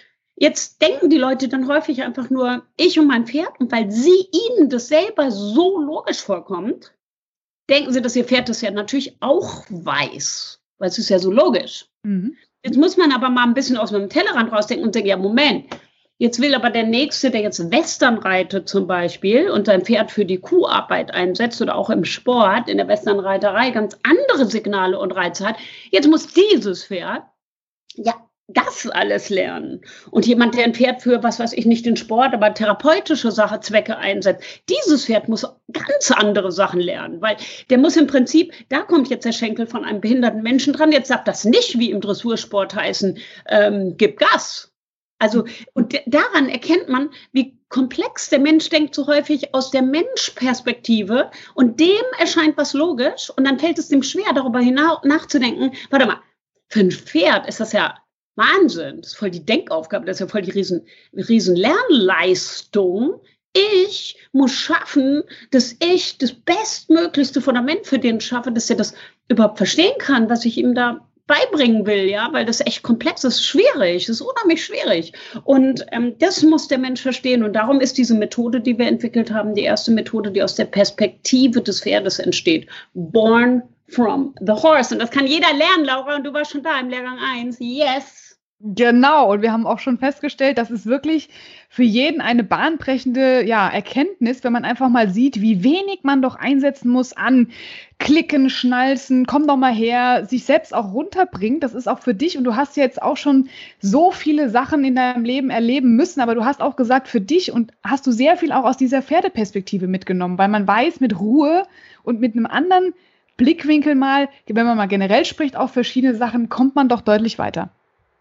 Jetzt denken die Leute dann häufig einfach nur, ich und mein Pferd. Und weil ihnen das selber so logisch vorkommt, denken sie, dass ihr Pferd das ja natürlich auch weiß, weil es ist ja so logisch. Mhm. Jetzt muss man aber mal ein bisschen aus dem Tellerrand rausdenken und sagen, ja, Moment, jetzt will aber der Nächste, der jetzt Western reitet zum Beispiel und sein Pferd für die Kuharbeit einsetzt oder auch im Sport, in der Westernreiterei ganz andere Signale und Reize hat, jetzt muss dieses Pferd ja das alles lernen. Und jemand, der ein Pferd für, was weiß ich, nicht den Sport, aber therapeutische Zwecke einsetzt, dieses Pferd muss ganz andere Sachen lernen, weil der muss im Prinzip, da kommt jetzt der Schenkel von einem behinderten Menschen dran, jetzt sagt das nicht, wie im Dressursport heißen, gib Gas. Also, und daran erkennt man, wie komplex der Mensch denkt, so häufig aus der Menschperspektive, und dem erscheint was logisch und dann fällt es dem schwer, darüber nachzudenken, warte mal, für ein Pferd ist das ja Wahnsinn, das ist voll die Denkaufgabe, das ist ja voll die riesen Lernleistung. Ich muss schaffen, dass ich das bestmöglichste Fundament für den schaffe, dass er das überhaupt verstehen kann, was ich ihm da beibringen will, ja, weil das echt komplex ist, schwierig, das ist unheimlich schwierig. Und das muss der Mensch verstehen. Und darum ist diese Methode, die wir entwickelt haben, die erste Methode, die aus der Perspektive des Pferdes entsteht. Born from the horse. Und das kann jeder lernen, Laura, und du warst schon da im Lehrgang 1. Yes. Genau, und wir haben auch schon festgestellt, das ist wirklich für jeden eine bahnbrechende Erkenntnis, wenn man einfach mal sieht, wie wenig man doch einsetzen muss an Klicken, Schnalzen, komm doch mal her, sich selbst auch runterbringt. Das ist auch für dich, und du hast jetzt auch schon so viele Sachen in deinem Leben erleben müssen, aber du hast auch gesagt, für dich, und hast du sehr viel auch aus dieser Pferdeperspektive mitgenommen, weil man weiß, mit Ruhe und mit einem anderen Blickwinkel mal, wenn man mal generell spricht, auf verschiedene Sachen, kommt man doch deutlich weiter.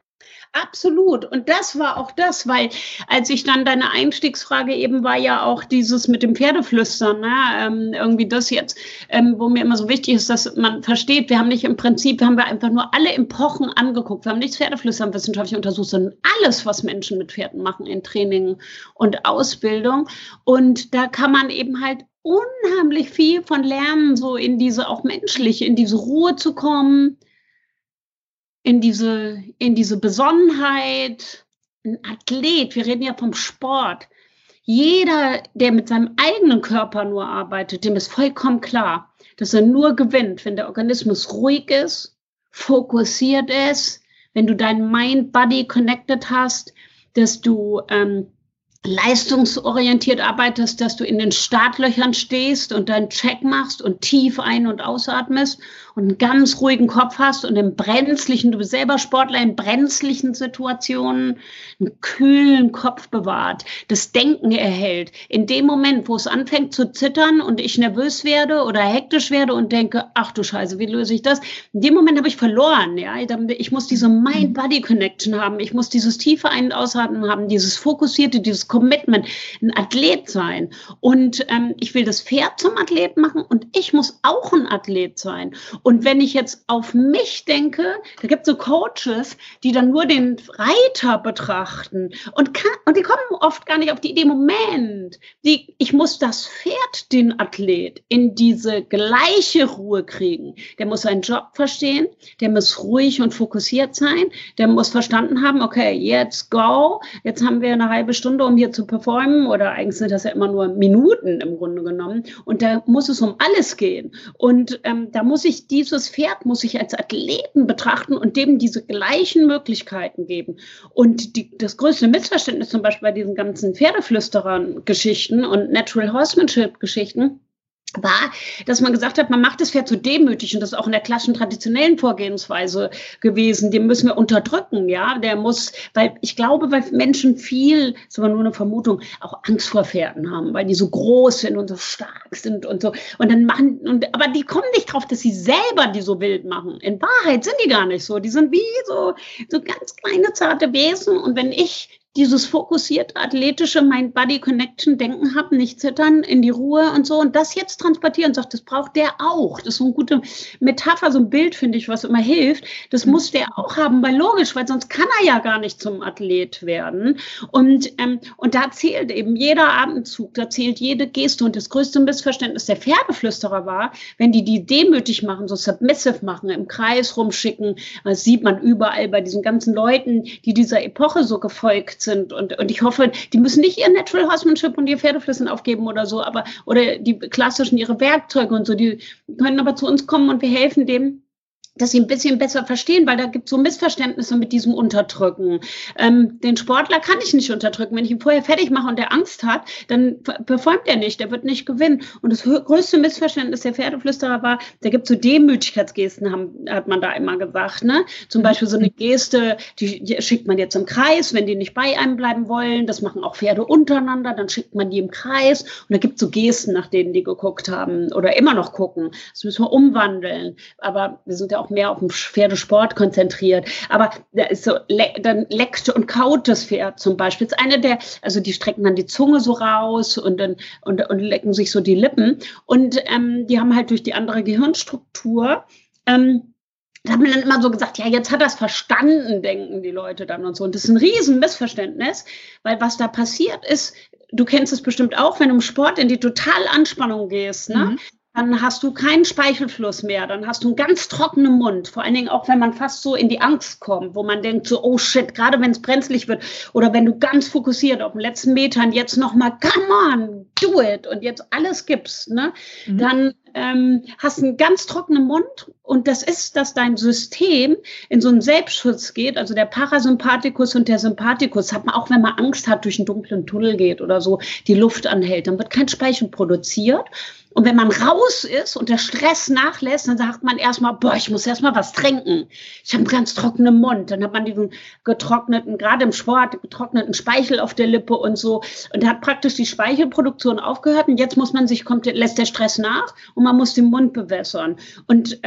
Absolut. Und das war auch das, weil als ich dann deine Einstiegsfrage eben war ja auch dieses mit dem Pferdeflüstern, ne? Irgendwie das jetzt, wo mir immer so wichtig ist, dass man versteht, wir haben nicht im Prinzip, haben wir einfach nur alle Epochen angeguckt. Wir haben nicht das Pferdeflüstern wissenschaftlich untersucht, sondern alles, was Menschen mit Pferden machen in Training und Ausbildung. Und da kann man eben halt unheimlich viel von lernen, so in diese auch menschliche, in diese Ruhe zu kommen, in diese Besonnenheit. Ein Athlet, wir reden ja vom Sport. Jeder, der mit seinem eigenen Körper nur arbeitet, dem ist vollkommen klar, dass er nur gewinnt, wenn der Organismus ruhig ist, fokussiert ist, wenn du dein Mind-Body connected hast, dass du leistungsorientiert arbeitest, dass du in den Startlöchern stehst und deinen Check machst und tief ein- und ausatmest und einen ganz ruhigen Kopf hast und im brenzlichen, du bist selber Sportler, in brenzlichen Situationen einen kühlen Kopf bewahrt, das Denken erhält. In dem Moment, wo es anfängt zu zittern und ich nervös werde oder hektisch werde und denke, ach du Scheiße, wie löse ich das? In dem Moment habe ich verloren. Ja? Ich muss diese Mind-Body-Connection haben, ich muss dieses tiefe Ein- und Ausatmen haben, dieses Fokussierte, dieses Commitment, ein Athlet sein. Und ich will das Pferd zum Athlet machen und ich muss auch ein Athlet sein. Und wenn ich jetzt auf mich denke, da gibt es so Coaches, die dann nur den Reiter betrachten und die kommen oft gar nicht auf die Idee, Moment, ich muss das Pferd, den Athlet, in diese gleiche Ruhe kriegen. Der muss seinen Job verstehen, der muss ruhig und fokussiert sein, der muss verstanden haben, okay, jetzt go, jetzt haben wir eine halbe Stunde, um hier zu performen, oder eigentlich sind das ja immer nur Minuten im Grunde genommen, und da muss es um alles gehen. Und da muss ich dieses Pferd als Athleten betrachten und dem diese gleichen Möglichkeiten geben. Und das größte Missverständnis zum Beispiel bei diesen ganzen Pferdeflüsterern-Geschichten und Natural Horsemanship-Geschichten war, dass man gesagt hat, man macht das Pferd so demütig, und das ist auch in der klassischen traditionellen Vorgehensweise gewesen, den müssen wir unterdrücken, ja, weil ich glaube, weil Menschen viel, das ist aber nur eine Vermutung, auch Angst vor Pferden haben, weil die so groß sind und so stark sind und so, und dann aber die kommen nicht drauf, dass sie selber die so wild machen. In Wahrheit sind die gar nicht so, die sind wie so ganz kleine, zarte Wesen, und wenn ich dieses fokussierte, athletische Mind-Body-Connection-Denken habe, nicht zittern, in die Ruhe und so, und das jetzt transportieren und sagt, das braucht der auch. Das ist so eine gute Metapher, so ein Bild, finde ich, was immer hilft. Das muss der auch haben, weil logisch, weil sonst kann er ja gar nicht zum Athlet werden. Und da zählt eben jeder Atemzug, da zählt jede Geste, und das größte Missverständnis der Pferdeflüsterer war, wenn die demütig machen, so submissive machen, im Kreis rumschicken, das sieht man überall bei diesen ganzen Leuten, die dieser Epoche so gefolgt sind, und ich hoffe, die müssen nicht ihr Natural Horsemanship und ihr Pferdeflüssen aufgeben oder so, oder die klassischen, ihre Werkzeuge und so, die können aber zu uns kommen und wir helfen dem, dass sie ein bisschen besser verstehen, weil da gibt es so Missverständnisse mit diesem Unterdrücken. Den Sportler kann ich nicht unterdrücken. Wenn ich ihn vorher fertig mache und der Angst hat, dann performt er nicht, der wird nicht gewinnen. Und das größte Missverständnis der Pferdeflüsterer war, da gibt es so Demütigkeitsgesten, hat man da immer gesagt. Ne? Zum Beispiel so eine Geste, die schickt man jetzt im Kreis, wenn die nicht bei einem bleiben wollen. Das machen auch Pferde untereinander, dann schickt man die im Kreis. Und da gibt es so Gesten, nach denen die geguckt haben oder immer noch gucken. Das müssen wir umwandeln. Aber wir sind ja auch mehr auf den Pferdesport konzentriert. Aber da ist so, dann leckt und kaut das Pferd zum Beispiel. Das ist also die strecken dann die Zunge so raus und lecken sich so die Lippen. Und die haben halt durch die andere Gehirnstruktur, da hat man dann immer so gesagt, ja, jetzt hat er es verstanden, denken die Leute dann und so. Und das ist ein riesen Missverständnis, weil was da passiert ist, du kennst es bestimmt auch, wenn du im Sport in die Totalanspannung gehst, ne? Dann hast du keinen Speichelfluss mehr, dann hast du einen ganz trockenen Mund, vor allen Dingen auch, wenn man fast so in die Angst kommt, wo man denkt so, oh shit, gerade wenn es brenzlig wird, oder wenn du ganz fokussiert auf den letzten Metern jetzt nochmal, come on, do it, und jetzt alles gibst, ne? Dann hast du einen ganz trockenen Mund, und das ist, dass dein System in so einen Selbstschutz geht, also der Parasympathikus und der Sympathikus, hat man auch, wenn man Angst hat, durch einen dunklen Tunnel geht oder so, die Luft anhält, dann wird kein Speichel produziert. Und wenn man raus ist und der Stress nachlässt, dann sagt man erstmal, ich muss erstmal was trinken. Ich habe einen ganz trockenen Mund. Dann hat man diesen getrockneten, gerade im Sport, getrockneten Speichel auf der Lippe und so. Und da hat praktisch die Speichelproduktion aufgehört. Und jetzt muss man lässt der Stress nach und man muss den Mund bewässern. Und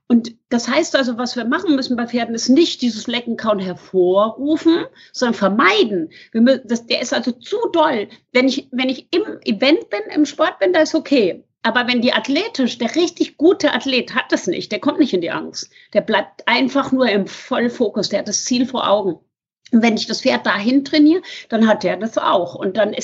das heißt also, was wir machen müssen bei Pferden, ist nicht dieses Lecken, Kauen hervorrufen, sondern vermeiden. Der ist also zu doll. Wenn ich im Event bin, im Sport bin, da ist okay. Aber wenn der richtig gute Athlet hat das nicht, der kommt nicht in die Angst. Der bleibt einfach nur im Vollfokus, der hat das Ziel vor Augen. Und wenn ich das Pferd dahin trainiere, dann hat der das auch. Und dann ist der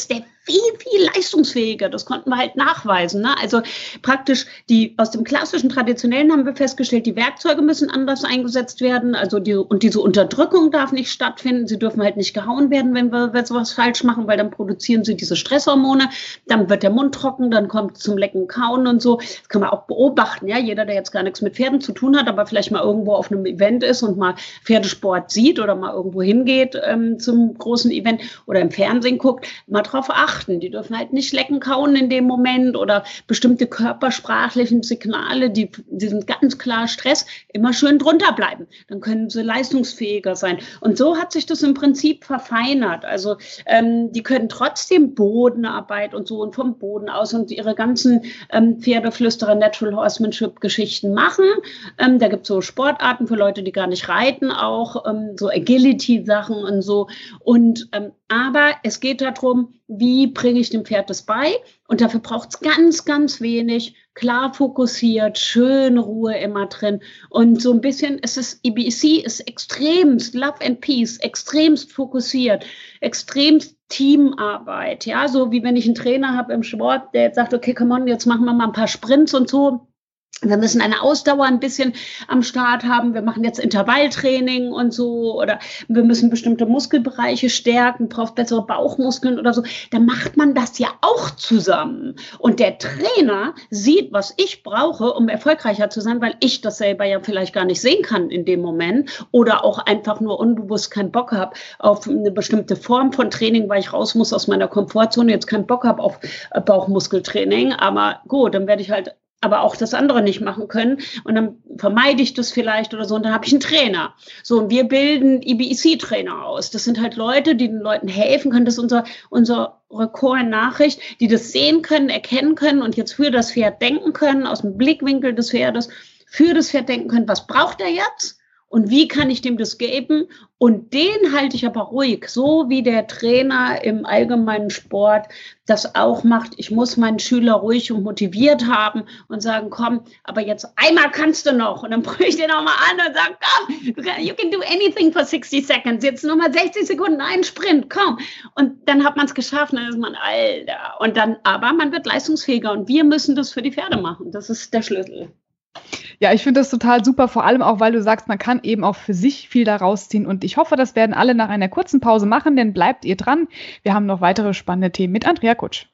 viel leistungsfähiger. Das konnten wir halt nachweisen. Ne? Also praktisch aus dem klassischen, traditionellen haben wir festgestellt, die Werkzeuge müssen anders eingesetzt werden. Also diese Unterdrückung darf nicht stattfinden. Sie dürfen halt nicht gehauen werden, wenn wir sowas falsch machen, weil dann produzieren sie diese Stresshormone. Dann wird der Mund trocken, dann kommt es zum Lecken, Kauen und so. Das kann man auch beobachten. Ja, jeder, der jetzt gar nichts mit Pferden zu tun hat, aber vielleicht mal irgendwo auf einem Event ist und mal Pferdesport sieht oder mal irgendwo hingeht zum großen Event oder im Fernsehen guckt, mal drauf achten. Die dürfen halt nicht lecken, kauen in dem Moment oder bestimmte körpersprachlichen Signale, die sind ganz klar Stress, immer schön drunter bleiben. Dann können sie leistungsfähiger sein. Und so hat sich das im Prinzip verfeinert. Also die können trotzdem Bodenarbeit und so und vom Boden aus und ihre ganzen Pferdeflüsterer, Natural Horsemanship Geschichten machen. Da gibt es so Sportarten für Leute, die gar nicht reiten, auch so Agility-Sachen und so. Und aber es geht darum, wie bringe ich dem Pferd das bei? Und dafür braucht es ganz, ganz wenig, klar fokussiert, schöne Ruhe immer drin. Und so ein bisschen, EBC ist extremst Love and Peace, extremst fokussiert, extremst Teamarbeit. Ja, so wie wenn ich einen Trainer habe im Sport, der jetzt sagt, okay, come on, jetzt machen wir mal ein paar Sprints und so. Wir müssen eine Ausdauer ein bisschen am Start haben. Wir machen jetzt Intervalltraining und so. Oder wir müssen bestimmte Muskelbereiche stärken, braucht bessere Bauchmuskeln oder so. Dann macht man das ja auch zusammen. Und der Trainer sieht, was ich brauche, um erfolgreicher zu sein, weil ich das selber ja vielleicht gar nicht sehen kann in dem Moment. Oder auch einfach nur unbewusst keinen Bock habe auf eine bestimmte Form von Training, weil ich raus muss aus meiner Komfortzone, jetzt keinen Bock habe auf Bauchmuskeltraining. Aber gut, dann werde ich halt aber auch das andere nicht machen können. Und dann vermeide ich das vielleicht oder so. Und dann habe ich einen Trainer. So, und wir bilden IBEC-Trainer aus. Das sind halt Leute, die den Leuten helfen können. Das ist unsere Core-Nachricht, die das sehen können, erkennen können und jetzt für das Pferd denken können, aus dem Blickwinkel des Pferdes, für das Pferd denken können, was braucht er jetzt? Und wie kann ich dem das geben? Und den halte ich aber ruhig, so wie der Trainer im allgemeinen Sport das auch macht. Ich muss meinen Schüler ruhig und motiviert haben und sagen, komm, aber jetzt einmal kannst du noch. Und dann brülle ich den auch mal an und sage, komm, you can do anything for 60 seconds. Jetzt nur mal 60 Sekunden, einen Sprint, komm. Und dann hat man es geschafft, dann ist man, Alter. Und dann, aber man wird leistungsfähiger und wir müssen das für die Pferde machen. Das ist der Schlüssel. Ja, ich finde das total super, vor allem auch, weil du sagst, man kann eben auch für sich viel da rausziehen. Und ich hoffe, das werden alle nach einer kurzen Pause machen, denn bleibt ihr dran. Wir haben noch weitere spannende Themen mit Andrea Kutsch.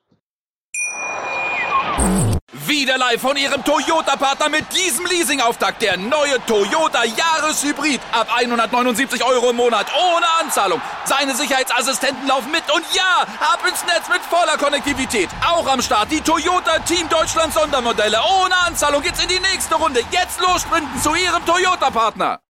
Wieder live von Ihrem Toyota-Partner mit diesem Leasing-Auftakt. Der neue Toyota Jahreshybrid. Ab 179 € im Monat. Ohne Anzahlung. Seine Sicherheitsassistenten laufen mit. Und ja, ab ins Netz mit voller Konnektivität. Auch am Start die Toyota Team Deutschland Sondermodelle. Ohne Anzahlung geht's in die nächste Runde. Jetzt los sprinten zu Ihrem Toyota-Partner.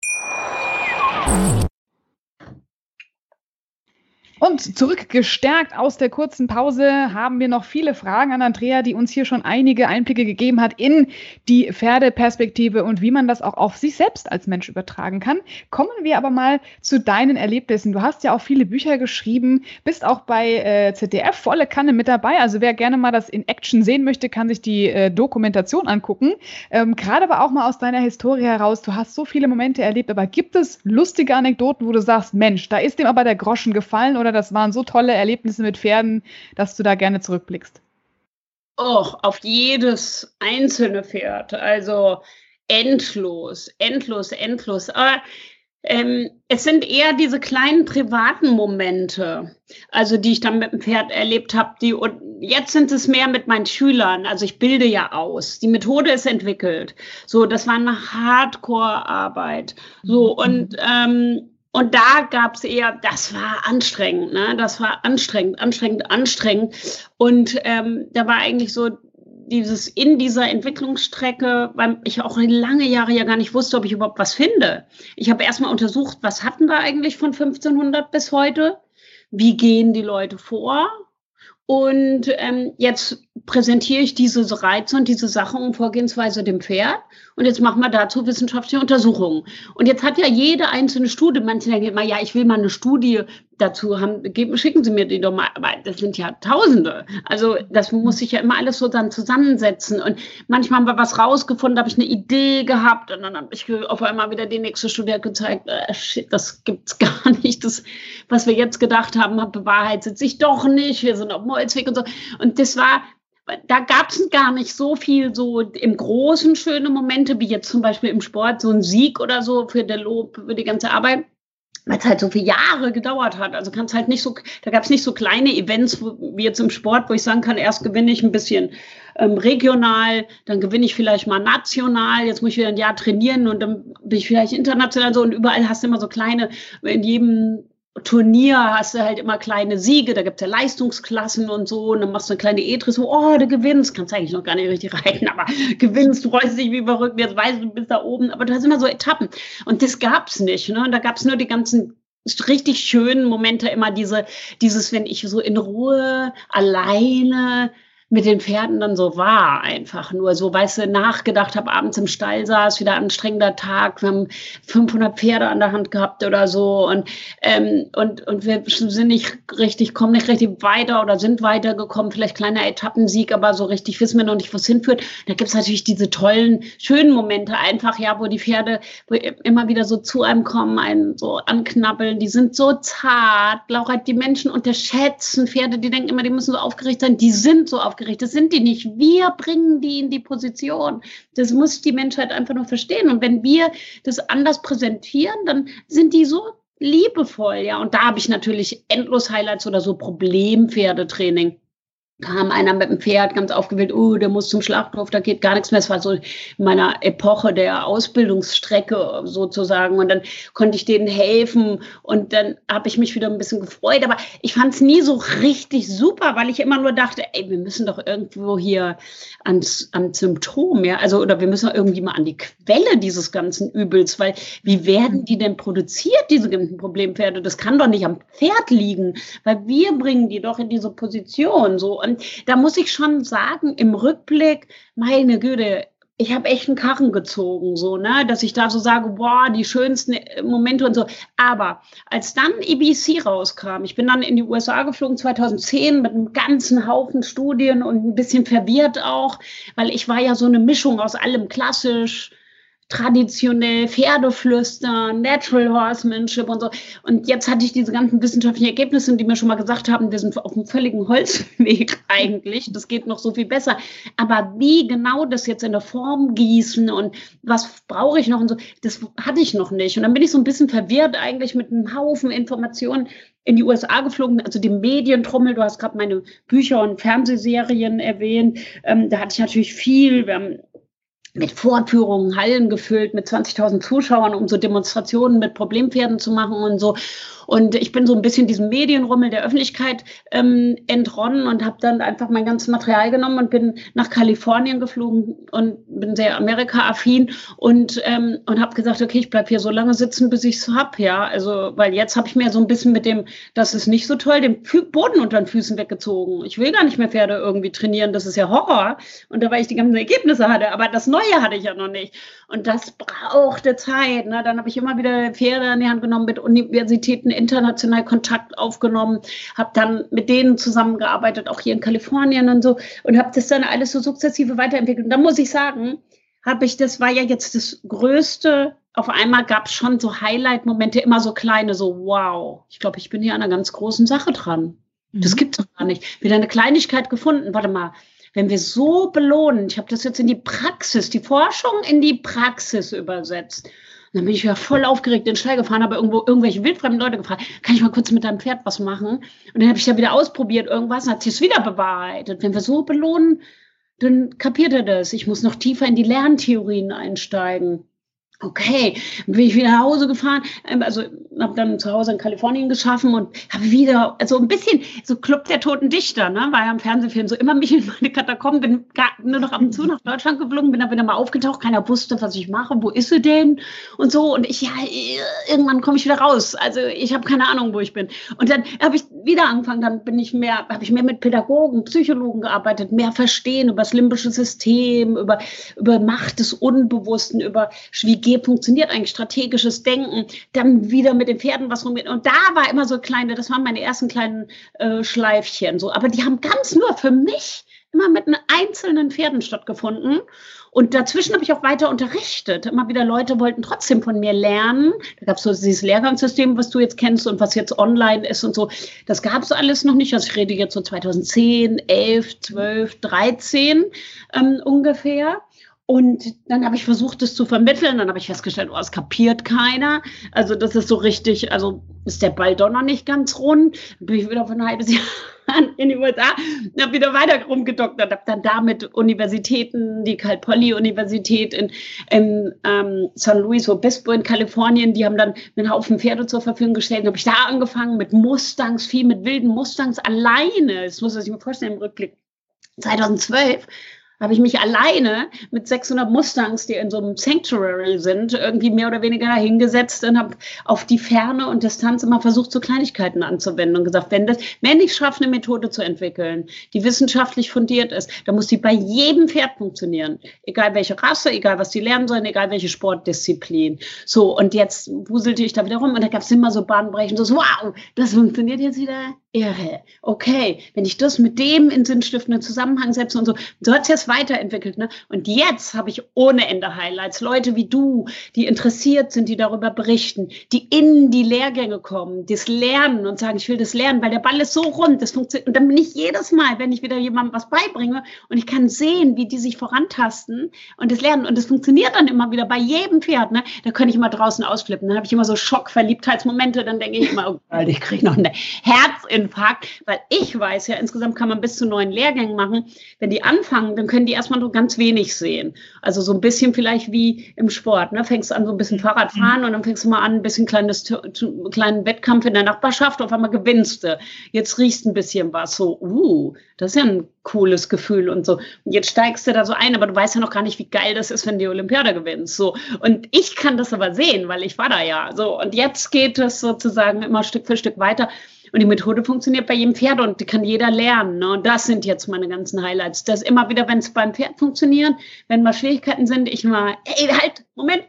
Und zurückgestärkt aus der kurzen Pause haben wir noch viele Fragen an Andrea, die uns hier schon einige Einblicke gegeben hat in die Pferdeperspektive und wie man das auch auf sich selbst als Mensch übertragen kann. Kommen wir aber mal zu deinen Erlebnissen. Du hast ja auch viele Bücher geschrieben, bist auch bei ZDF volle Kanne mit dabei. Also wer gerne mal das in Action sehen möchte, kann sich die Dokumentation angucken. Gerade aber auch mal aus deiner Historie heraus. Du hast so viele Momente erlebt, aber gibt es lustige Anekdoten, wo du sagst, Mensch, da ist dem aber der Groschen gefallen oder das waren so tolle Erlebnisse mit Pferden, dass du da gerne zurückblickst? Oh, auf jedes einzelne Pferd. Also endlos. Aber es sind eher diese kleinen privaten Momente, also die ich dann mit dem Pferd erlebt habe. Und jetzt sind es mehr mit meinen Schülern. Also ich bilde ja aus. Die Methode ist entwickelt. So, das war eine Hardcore-Arbeit. So, und da gab es eher, das war anstrengend, ne? Das war anstrengend. Und da war eigentlich so in dieser Entwicklungsstrecke, weil ich auch lange Jahre ja gar nicht wusste, ob ich überhaupt was finde. Ich habe erstmal untersucht, was hatten wir eigentlich von 1500 bis heute? Wie gehen die Leute vor? Und jetzt präsentiere ich diese Reize und diese Sachen und Vorgehensweise dem Pferd und jetzt machen wir dazu wissenschaftliche Untersuchungen. Und jetzt hat ja jede einzelne Studie, manche denken immer, ja, ich will mal eine Studie dazu haben, schicken Sie mir die doch mal, aber das sind ja Tausende. Also das muss sich ja immer alles so dann zusammensetzen und manchmal haben wir was rausgefunden, da habe ich eine Idee gehabt und dann habe ich auf einmal wieder die nächste Studie gezeigt, shit, das gibt's gar nicht, das, was wir jetzt gedacht haben, bewahrheitet sich doch nicht, wir sind auf dem Holzweg und so. Und da gab es gar nicht so viel so im Großen schöne Momente, wie jetzt zum Beispiel im Sport, so ein Sieg oder so für der Lob, für die ganze Arbeit, weil es halt so viele Jahre gedauert hat. Also kann's halt nicht so, da gab es nicht so kleine Events wie jetzt im Sport, wo ich sagen kann, erst gewinne ich ein bisschen regional, dann gewinne ich vielleicht mal national, jetzt muss ich wieder ein Jahr trainieren und dann bin ich vielleicht international so und überall hast du immer so kleine, in jedem Turnier hast du halt immer kleine Siege, da gibt es ja Leistungsklassen und so und dann machst du eine kleine E-Triss, so, oh, du gewinnst, kannst eigentlich noch gar nicht richtig reiten, aber gewinnst, du freust dich wie verrückt, jetzt weißt du, du bist da oben, aber du hast immer so Etappen und das gab's nicht, ne? Und da gab's nur die ganzen richtig schönen Momente, immer dieses, wenn ich so in Ruhe, alleine mit den Pferden dann so war, einfach nur so, weißt du, nachgedacht habe, abends im Stall saß, wieder ein anstrengender Tag, wir haben 500 Pferde an der Hand gehabt oder so und wir sind nicht richtig, kommen nicht richtig weiter oder sind weitergekommen, vielleicht kleiner Etappensieg, aber so richtig wissen wir noch nicht, wo es hinführt. Da gibt es natürlich diese tollen, schönen Momente einfach, ja, wo die Pferde immer wieder so zu einem kommen, einen so anknabbeln, die sind so zart, Laura, die Menschen unterschätzen Pferde, die denken immer, die müssen so aufgeregt sein, die sind so aufgeregt. Das sind die nicht. Wir bringen die in die Position. Das muss die Menschheit einfach nur verstehen. Und wenn wir das anders präsentieren, dann sind die so liebevoll. Ja, und da habe ich natürlich endlos Highlights oder so Problempferdetraining. Kam einer mit dem Pferd ganz aufgewühlt, der muss zum Schlachthof, da geht gar nichts mehr. Es war so in meiner Epoche der Ausbildungsstrecke sozusagen und dann konnte ich denen helfen und dann habe ich mich wieder ein bisschen gefreut, aber ich fand es nie so richtig super, weil ich immer nur dachte, wir müssen doch irgendwo hier ans Symptom, ja, also oder wir müssen irgendwie mal an die Quelle dieses ganzen Übels, weil wie werden die denn produziert, diese ganzen Problempferde? Das kann doch nicht am Pferd liegen, weil wir bringen die doch in diese Position so. Und da muss ich schon sagen, im Rückblick, meine Güte, ich habe echt einen Karren gezogen, so, ne, dass ich da so sage, boah, die schönsten Momente und so. Aber als dann EBC rauskam, ich bin dann in die USA geflogen 2010 mit einem ganzen Haufen Studien und ein bisschen verwirrt auch, weil ich war ja so eine Mischung aus allem klassisch, traditionell, Pferdeflüstern, Natural Horsemanship und so. Und jetzt hatte ich diese ganzen wissenschaftlichen Ergebnisse, die mir schon mal gesagt haben, wir sind auf einem völligen Holzweg eigentlich. Das geht noch so viel besser. Aber wie genau das jetzt in der Form gießen und was brauche ich noch und so, das hatte ich noch nicht. Und dann bin ich so ein bisschen verwirrt eigentlich mit einem Haufen Informationen in die USA geflogen, also die Medientrommel. Du hast gerade meine Bücher und Fernsehserien erwähnt. Da hatte ich natürlich viel. Wir haben mit Vorführungen, Hallen gefüllt, mit 20.000 Zuschauern, um so Demonstrationen mit Problempferden zu machen und so. Und ich bin so ein bisschen diesem Medienrummel der Öffentlichkeit entronnen und habe dann einfach mein ganzes Material genommen und bin nach Kalifornien geflogen und bin sehr Amerika-affin und habe gesagt, okay, ich bleib hier so lange sitzen, bis ich es hab, ja. Also, weil jetzt habe ich mir so ein bisschen mit dem, das ist nicht so toll, den Boden unter den Füßen weggezogen. Ich will gar nicht mehr Pferde irgendwie trainieren, das ist ja Horror. Und da, weil ich die ganzen Ergebnisse hatte, aber das Neue hatte ich ja noch nicht. Und das brauchte Zeit. Ne? Dann habe ich immer wieder Pferde in die Hand genommen, mit Universitäten international Kontakt aufgenommen, habe dann mit denen zusammengearbeitet, auch hier in Kalifornien und so, und habe das dann alles so sukzessive weiterentwickelt. Und da muss ich sagen, das war ja jetzt das Größte, auf einmal gab es schon so Highlight-Momente, immer so kleine, so wow, ich glaube, ich bin hier an einer ganz großen Sache dran. Das gibt's doch gar nicht. Wieder eine Kleinigkeit gefunden, warte mal, wenn wir so belohnen, ich habe das jetzt in die Praxis, die Forschung in die Praxis übersetzt. Und dann bin ich ja voll aufgeregt in den Stall gefahren, habe irgendwelche wildfremden Leute gefragt, kann ich mal kurz mit deinem Pferd was machen? Und dann habe ich da wieder ausprobiert, irgendwas, und hat sich es wieder bewahrheitet. Wenn wir so belohnen, dann kapiert er das. Ich muss noch tiefer in die Lerntheorien einsteigen. Okay, bin ich wieder nach Hause gefahren, also habe dann zu Hause in Kalifornien geschaffen und habe wieder so ein bisschen so Club der Toten Dichter, ne, war ja im Fernsehfilm so immer mich in meine Katakomben, bin nur noch ab und zu nach Deutschland geflogen, bin dann wieder mal aufgetaucht, keiner wusste, was ich mache, wo ist sie denn und so und irgendwann komme ich wieder raus, also ich habe keine Ahnung, wo ich bin und dann habe ich wieder angefangen, dann habe ich mehr mit Pädagogen, Psychologen gearbeitet, mehr verstehen über das limbische System, über Macht des Unbewussten, über wie funktioniert eigentlich strategisches Denken, dann wieder mit den Pferden was rumgeht. Und da war immer so das waren meine ersten kleinen Schleifchen. So. Aber die haben ganz nur für mich immer mit einzelnen Pferden stattgefunden. Und dazwischen habe ich auch weiter unterrichtet. Immer wieder Leute wollten trotzdem von mir lernen. Da gab es so dieses Lehrgangssystem, was du jetzt kennst und was jetzt online ist und so. Das gab es alles noch nicht. Also ich rede jetzt so 2010, 11, 12, 13 ungefähr. Und dann habe ich versucht, das zu vermitteln. Dann habe ich festgestellt, es kapiert keiner. Also das ist so richtig, also ist der Ball doch noch nicht ganz rund. Dann bin ich wieder für ein halbes Jahr in die USA und habe wieder weiter rumgedoktert. Habe dann da mit Universitäten, die Cal Poly Universität in San Luis Obispo in Kalifornien, die haben dann einen Haufen Pferde zur Verfügung gestellt. Dann habe ich da angefangen mit Mustangs, viel mit wilden Mustangs alleine. Das muss man sich mal vorstellen im Rückblick. 2012 habe ich mich alleine mit 600 Mustangs, die in so einem Sanctuary sind, irgendwie mehr oder weniger dahingesetzt und habe auf die Ferne und Distanz immer versucht, so Kleinigkeiten anzuwenden und gesagt, wenn ich schaffe, eine Methode zu entwickeln, die wissenschaftlich fundiert ist, dann muss die bei jedem Pferd funktionieren. Egal welche Rasse, egal was die lernen sollen, egal welche Sportdisziplin. So, und jetzt wuselte ich da wieder rum und da gab es immer so Bahnbrechend, so, wow, das funktioniert jetzt wieder. Irre. Okay, wenn ich das mit dem in sinnstiftenden Zusammenhang setze und so hat es jetzt weiterentwickelt, ne? Und jetzt habe ich ohne Ende Highlights. Leute wie du, die interessiert sind, die darüber berichten, die in die Lehrgänge kommen, das lernen und sagen, ich will das lernen, weil der Ball ist so rund, das funktioniert. Und dann bin ich jedes Mal, wenn ich wieder jemandem was beibringe und ich kann sehen, wie die sich vorantasten und das lernen und das funktioniert dann immer wieder bei jedem Pferd, ne? Da kann ich immer draußen ausflippen. Dann habe ich immer so Schockverliebtheitsmomente, dann denke ich immer, oh Gott, ich kriege noch eine Herzinfarkt, weil ich weiß ja, insgesamt kann man bis zu 9 Lehrgängen machen. Wenn die anfangen, dann können die erstmal nur ganz wenig sehen. Also so ein bisschen vielleicht wie im Sport, ne? Fängst an so ein bisschen Fahrradfahren und dann fängst du mal an, ein bisschen kleinen Wettkampf in der Nachbarschaft, auf einmal gewinnst du. Jetzt riechst ein bisschen was, so, das ist ja ein cooles Gefühl und so. Und jetzt steigst du da so ein, aber du weißt ja noch gar nicht, wie geil das ist, wenn die Olympiade gewinnst. So. Und ich kann das aber sehen, weil ich war da ja. So. Und jetzt geht es sozusagen immer Stück für Stück weiter. Und die Methode funktioniert bei jedem Pferd und die kann jeder lernen. Ne? Und das sind jetzt meine ganzen Highlights. Das immer wieder, wenn es beim Pferd funktioniert, wenn mal Schwierigkeiten sind, ich mal, Moment,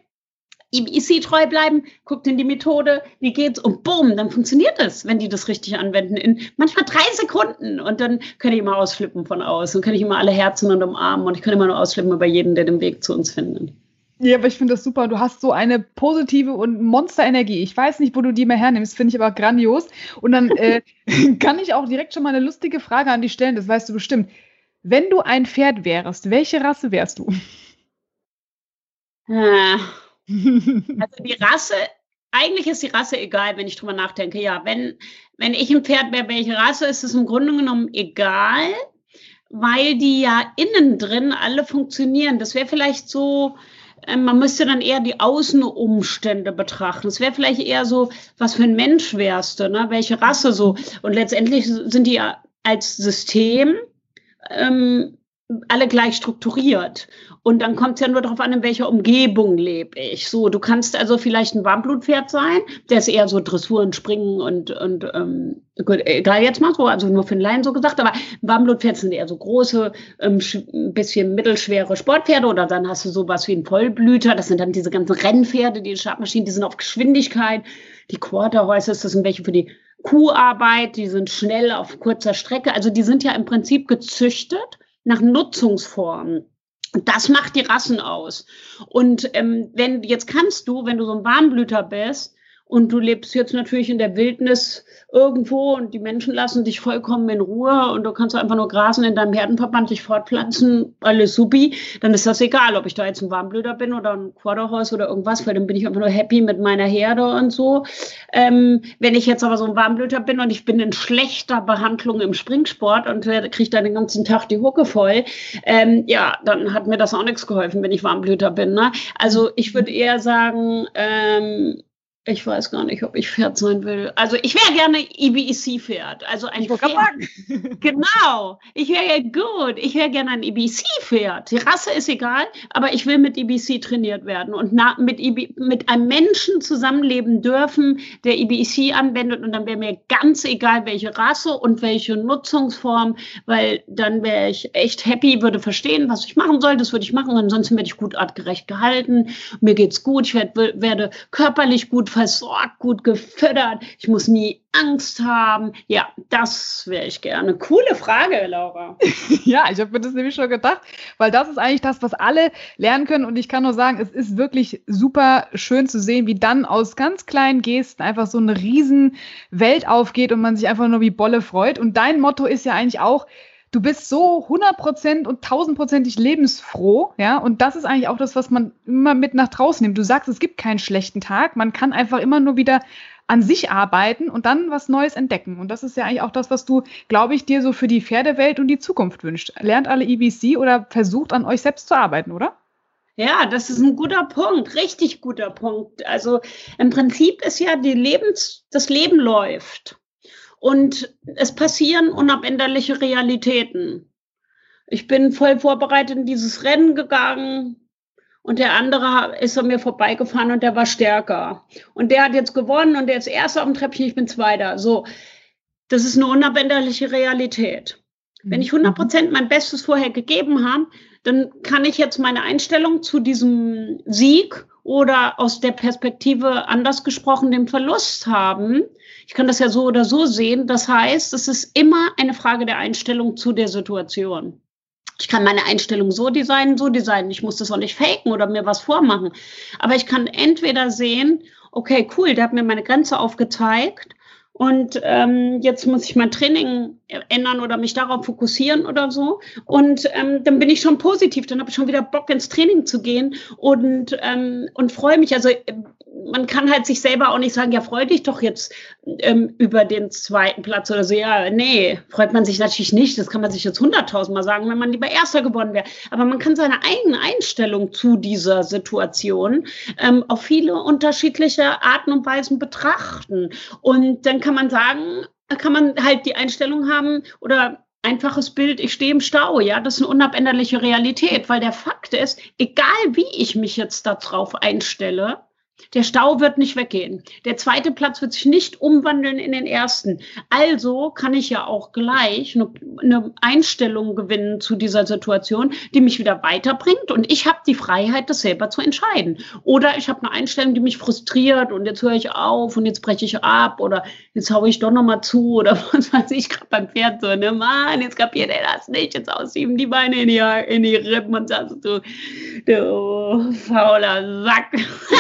IBC treu bleiben, guckt in die Methode, wie geht's und bumm, dann funktioniert es, wenn die das richtig anwenden, in manchmal 3 Sekunden und dann kann ich immer ausflippen von außen und kann ich immer alle Herzen und umarmen und ich kann immer nur ausflippen über jeden, der den Weg zu uns findet. Ja, aber ich finde das super. Du hast so eine positive und Monsterenergie. Ich weiß nicht, wo du die mehr hernimmst, finde ich aber grandios. Und dann kann ich auch direkt schon mal eine lustige Frage an dich stellen, das weißt du bestimmt. Wenn du ein Pferd wärst, welche Rasse wärst du? Also die Rasse, eigentlich ist die Rasse egal, wenn ich drüber nachdenke. Ja, wenn ich ein Pferd wäre, welche Rasse, ist es im Grunde genommen egal, weil die ja innen drin alle funktionieren. Das wäre vielleicht so, man müsste dann eher die Außenumstände betrachten. Es wäre vielleicht eher so, was für ein Mensch wärst du, ne? Welche Rasse so. Und letztendlich sind die ja als System alle gleich strukturiert. Und dann kommt es ja nur darauf an, in welcher Umgebung lebe ich. So, du kannst also vielleicht ein Warmblutpferd sein, der ist eher so Dressur und Springen und gut, egal jetzt mal so, also nur für den Laien so gesagt, aber Warmblutpferd sind eher so große, ein bisschen mittelschwere Sportpferde oder dann hast du sowas wie ein Vollblüter, das sind dann diese ganzen Rennpferde, die Startmaschinen, die sind auf Geschwindigkeit, die Quarter Horses, das sind welche für die Kuharbeit, die sind schnell auf kurzer Strecke, also die sind ja im Prinzip gezüchtet nach Nutzungsformen. Und das macht die Rassen aus. Und wenn du so ein Warmblüter bist und du lebst jetzt natürlich in der Wildnis irgendwo und die Menschen lassen dich vollkommen in Ruhe und du kannst einfach nur grasen in deinem Herdenverband, dich fortpflanzen, alles supi, dann ist das egal, ob ich da jetzt ein Warmblüter bin oder ein Quarterhorse oder irgendwas, weil dann bin ich einfach nur happy mit meiner Herde und so. Wenn ich jetzt aber so ein Warmblüter bin und ich bin in schlechter Behandlung im Springsport und kriege dann den ganzen Tag die Hucke voll, dann hat mir das auch nichts geholfen, wenn ich Warmblüter bin. Ne? Also ich würde eher sagen, ich weiß gar nicht, ob ich Pferd sein will. Also ich wäre gerne IBEC-Pferd. Also ein Pferd. Genau. Ich wäre ja gut. Ich wäre gerne ein IBEC-Pferd. Die Rasse ist egal, aber ich will mit IBEC trainiert werden und mit einem Menschen zusammenleben dürfen, der IBEC anwendet. Und dann wäre mir ganz egal, welche Rasse und welche Nutzungsform, weil dann wäre ich echt happy, würde verstehen, was ich machen soll. Das würde ich machen. Ansonsten werde ich gut artgerecht gehalten. Mir geht's gut. Ich werde körperlich gut versorgt, gut gefüttert. Ich muss nie Angst haben. Ja, das wäre ich gerne. Coole Frage, Laura. Ja, ich habe mir das nämlich schon gedacht, weil das ist eigentlich das, was alle lernen können. Und ich kann nur sagen, es ist wirklich super schön zu sehen, wie dann aus ganz kleinen Gesten einfach so eine riesen Welt aufgeht und man sich einfach nur wie Bolle freut. Und dein Motto ist ja eigentlich auch, du bist so 100% und 1000%ig lebensfroh, ja, und das ist eigentlich auch das, was man immer mit nach draußen nimmt. Du sagst, es gibt keinen schlechten Tag, man kann einfach immer nur wieder an sich arbeiten und dann was Neues entdecken. Und das ist ja eigentlich auch das, was du, glaube ich, dir so für die Pferdewelt und die Zukunft wünschst. Lernt alle IBEC oder versucht an euch selbst zu arbeiten, oder? Ja, das ist ein guter Punkt, richtig guter Punkt. Also im Prinzip ist ja das Leben läuft. Und es passieren unabänderliche Realitäten. Ich bin voll vorbereitet in dieses Rennen gegangen und der andere ist an mir vorbeigefahren und der war stärker. Und der hat jetzt gewonnen und der ist Erster auf dem Treppchen, ich bin Zweiter. So, das ist eine unabänderliche Realität. Wenn ich 100% mein Bestes vorher gegeben habe, dann kann ich jetzt meine Einstellung zu diesem Sieg oder aus der Perspektive anders gesprochen den Verlust haben. Ich kann das ja so oder so sehen. Das heißt, es ist immer eine Frage der Einstellung zu der Situation. Ich kann meine Einstellung so designen. Ich muss das auch nicht faken oder mir was vormachen. Aber ich kann entweder sehen, okay, cool, der hat mir meine Grenze aufgezeigt. Und jetzt muss ich mein Training ändern oder mich darauf fokussieren oder so. Und dann bin ich schon positiv, dann habe ich schon wieder Bock ins Training zu gehen und freue mich. Also man kann halt sich selber auch nicht sagen, ja, freu dich doch jetzt über den zweiten Platz oder so. Ja, nee, freut man sich natürlich nicht. Das kann man sich jetzt 100.000 Mal sagen, wenn man lieber Erster geworden wäre. Aber man kann seine eigene Einstellung zu dieser Situation auf viele unterschiedliche Arten und Weisen betrachten. Und dann kann man sagen, kann man halt die Einstellung haben oder einfaches Bild, ich stehe im Stau, ja, das ist eine unabänderliche Realität, weil der Fakt ist, egal wie ich mich jetzt darauf einstelle, der Stau wird nicht weggehen. Der zweite Platz wird sich nicht umwandeln in den ersten. Also kann ich ja auch gleich eine Einstellung gewinnen zu dieser Situation, die mich wieder weiterbringt. Und ich habe die Freiheit, das selber zu entscheiden. Oder ich habe eine Einstellung, die mich frustriert und jetzt höre ich auf und jetzt breche ich ab oder jetzt haue ich doch nochmal zu oder was weiß ich, gerade beim Pferd so, ne, Mann, jetzt kapiert er das nicht, jetzt ausschieben die Beine in die Rippen und sagst du fauler Sack.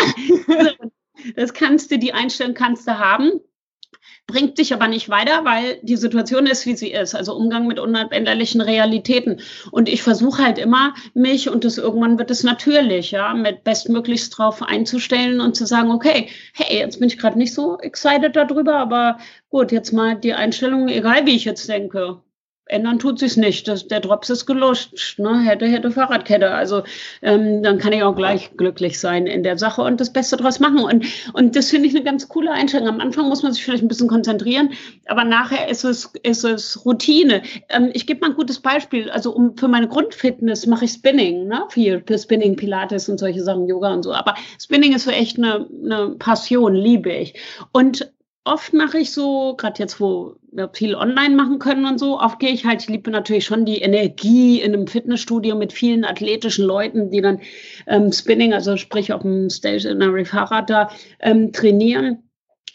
Die Einstellung kannst du haben, bringt dich aber nicht weiter, weil die Situation ist, wie sie ist. Also Umgang mit unabänderlichen Realitäten. Und ich versuche halt immer, irgendwann wird es natürlich, ja, mit bestmöglichst drauf einzustellen und zu sagen, okay, hey, jetzt bin ich gerade nicht so excited darüber, aber gut, jetzt mal die Einstellung, egal wie ich jetzt denke. Ändern tut sich's nicht. Der Drops ist gelutscht, ne? Hätte Fahrradkette. Also dann kann ich auch gleich glücklich sein in der Sache und das Beste draus machen. Und das finde ich eine ganz coole Einstellung. Am Anfang muss man sich vielleicht ein bisschen konzentrieren, aber nachher ist es Routine. Ich gebe mal ein gutes Beispiel. Also für meine Grundfitness mache ich Spinning, ne? Viel für Spinning, Pilates und solche Sachen, Yoga und so. Aber Spinning ist so echt eine Passion, liebe ich. Und oft mache ich so, gerade jetzt, wo wir viel online machen können und so, oft gehe ich halt, ich liebe natürlich schon die Energie in einem Fitnessstudio mit vielen athletischen Leuten, die dann Spinning, also sprich auf dem Stationary Fahrrad da trainieren.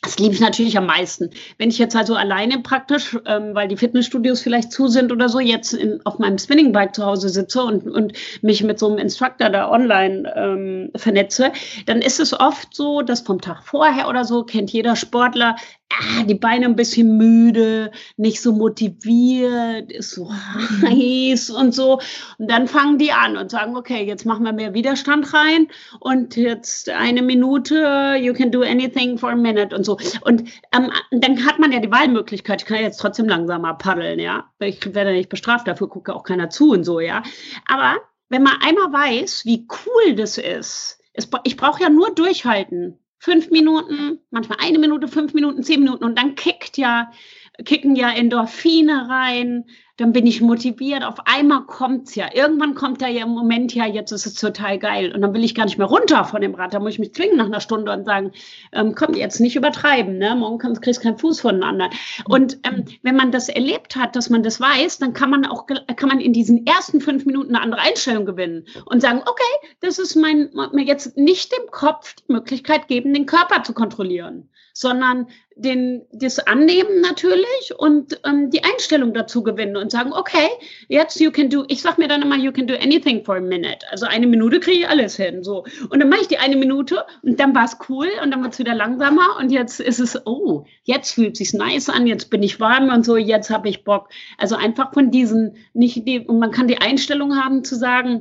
Das liebe ich natürlich am meisten. Wenn ich jetzt also alleine praktisch, weil die Fitnessstudios vielleicht zu sind oder so, jetzt auf meinem Spinningbike zu Hause sitze und mich mit so einem Instructor da online vernetze, dann ist es oft so, dass vom Tag vorher oder so kennt jeder Sportler, die Beine ein bisschen müde, nicht so motiviert, ist so heiß und so. Und dann fangen die an und sagen, okay, jetzt machen wir mehr Widerstand rein und jetzt 1 Minute, you can do anything for a minute und so. Und dann hat man ja die Wahlmöglichkeit, ich kann jetzt trotzdem langsamer paddeln, ja. Ich werde nicht bestraft, dafür guckt auch keiner zu und so, ja. Aber wenn man einmal weiß, wie cool das ist, ich brauche ja nur durchhalten. 5 Minuten, manchmal 1 Minute, 5 Minuten, 10 Minuten und dann kicken ja Endorphine rein, dann bin ich motiviert, auf einmal kommt's ja. Irgendwann kommt da ja im Moment ja, jetzt ist es total geil und dann will ich gar nicht mehr runter von dem Rad, da muss ich mich zwingen nach einer Stunde und sagen, komm, jetzt nicht übertreiben, ne? Morgen kriegst du keinen Fuß von den anderen. Und wenn man das erlebt hat, dass man das weiß, dann kann man in diesen ersten 5 Minuten eine andere Einstellung gewinnen und sagen, okay, das ist mir jetzt nicht dem Kopf die Möglichkeit geben, den Körper zu kontrollieren, sondern das Annehmen natürlich und die Einstellung dazu gewinnen und sagen, okay, jetzt ich sag mir dann immer, you can do anything for a minute. Also 1 Minute kriege ich alles hin, so. Und dann mache ich die 1 Minute und dann war es cool und dann wird es wieder langsamer und jetzt ist es, jetzt fühlt es sich nice an, jetzt bin ich warm und so, jetzt habe ich Bock. Also einfach von diesen, und man kann die Einstellung haben zu sagen,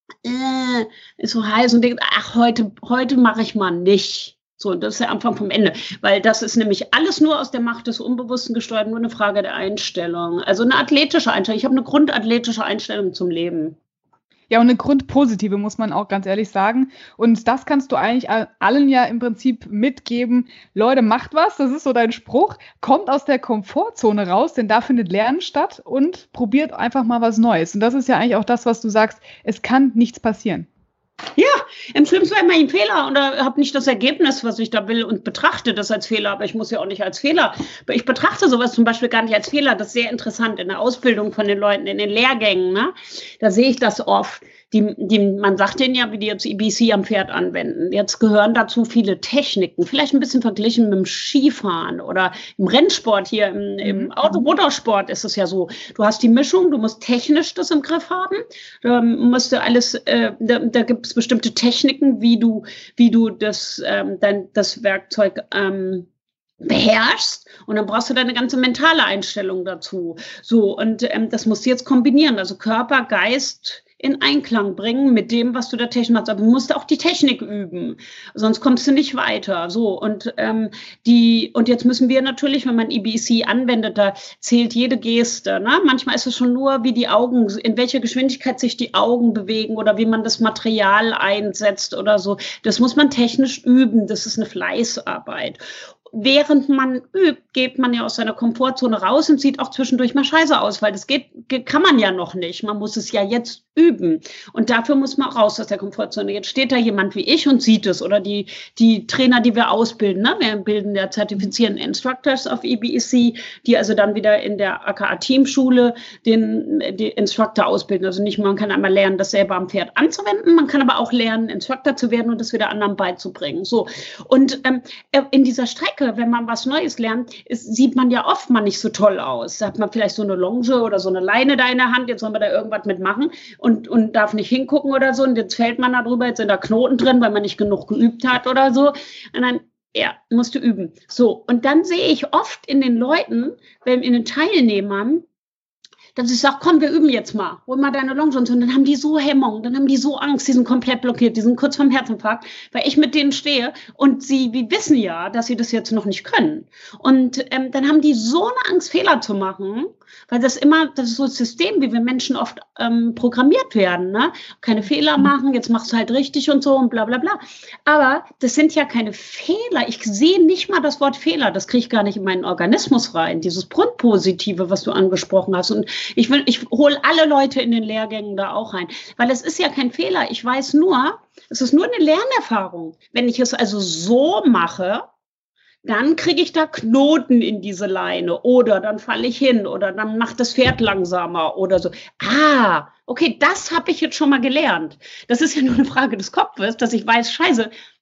ist so heiß und denkt, ach, heute mache ich mal nicht. So, und das ist der Anfang vom Ende, weil das ist nämlich alles nur aus der Macht des Unbewussten gesteuert, nur eine Frage der Einstellung. Also eine athletische Einstellung. Ich habe eine grundathletische Einstellung zum Leben. Ja, und eine grundpositive, muss man auch ganz ehrlich sagen. Und das kannst du eigentlich allen ja im Prinzip mitgeben. Leute, macht was, das ist so dein Spruch. Kommt aus der Komfortzone raus, denn da findet Lernen statt und probiert einfach mal was Neues. Und das ist ja eigentlich auch das, was du sagst, es kann nichts passieren. Ja, im schlimmsten Fall mache ich einen Fehler und habe nicht das Ergebnis, was ich da will und betrachte das als Fehler, aber ich muss ja auch nicht als Fehler. Ich betrachte sowas zum Beispiel gar nicht als Fehler. Das ist sehr interessant in der Ausbildung von den Leuten, in den Lehrgängen, ne? Da sehe ich das oft. Man sagt denen ja, wie die jetzt EBC am Pferd anwenden. Jetzt gehören dazu viele Techniken, vielleicht ein bisschen verglichen mit dem Skifahren oder im Rennsport hier, im Automotorsport ist es ja so. Du hast die Mischung, du musst technisch das im Griff haben. Da musst du alles, da gibt es bestimmte Techniken, wie du das Werkzeug beherrschst und dann brauchst du deine ganze mentale Einstellung dazu. So, und das musst du jetzt kombinieren, also Körper, Geist in Einklang bringen mit dem, was du da technisch machst. Aber du musst auch die Technik üben, sonst kommst du nicht weiter. So, und jetzt müssen wir natürlich, wenn man EBC anwendet, da zählt jede Geste. Ne? Manchmal ist es schon nur, wie die Augen, in welcher Geschwindigkeit sich die Augen bewegen oder wie man das Material einsetzt oder so. Das muss man technisch üben. Das ist eine Fleißarbeit. Während man übt, geht man ja aus seiner Komfortzone raus und sieht auch zwischendurch mal scheiße aus, weil das kann man ja noch nicht. Man muss es ja jetzt üben. Und dafür muss man raus aus der Komfortzone. Jetzt steht da jemand wie ich und sieht es. Oder die Trainer, die wir ausbilden. Ne? Wir bilden ja zertifizierten Instructors auf EBEC, die also dann wieder in der AKA-Teamschule die Instructor ausbilden. Also nicht, man kann einmal lernen, das selber am Pferd anzuwenden. Man kann aber auch lernen, Instructor zu werden und das wieder anderen beizubringen. So. Und in dieser Strecke, wenn man was Neues lernt, sieht man ja oft mal nicht so toll aus. Da hat man vielleicht so eine Longe oder so eine Leine da in der Hand, jetzt soll man da irgendwas mitmachen und darf nicht hingucken oder so und jetzt fällt man da drüber, jetzt sind da Knoten drin, weil man nicht genug geübt hat oder so. Und dann, ja, musst du üben. So, und dann sehe ich oft in den Leuten, in den Teilnehmern, dass ich sage, komm, wir üben jetzt mal, hol mal deine Longe und so. Und dann haben die so Hemmung, dann haben die so Angst, die sind komplett blockiert, die sind kurz vorm Herzinfarkt, weil ich mit denen stehe und wir wissen ja, dass sie das jetzt noch nicht können. Und dann haben die so eine Angst, Fehler zu machen, weil das ist so ein System, wie wir Menschen oft programmiert werden, ne? Keine Fehler machen, jetzt machst du halt richtig und so und bla bla bla. Aber das sind ja keine Fehler. Ich sehe nicht mal das Wort Fehler, das kriege ich gar nicht in meinen Organismus rein, dieses Grundpositive, was du angesprochen hast. Und ich hole alle Leute in den Lehrgängen da auch rein, weil es ist ja kein Fehler. Ich weiß nur, es ist nur eine Lernerfahrung. Wenn ich es also so mache, dann kriege ich da Knoten in diese Leine oder dann falle ich hin oder dann macht das Pferd langsamer oder so. Okay, das habe ich jetzt schon mal gelernt. Das ist ja nur eine Frage des Kopfes, dass ich weiß, scheiße,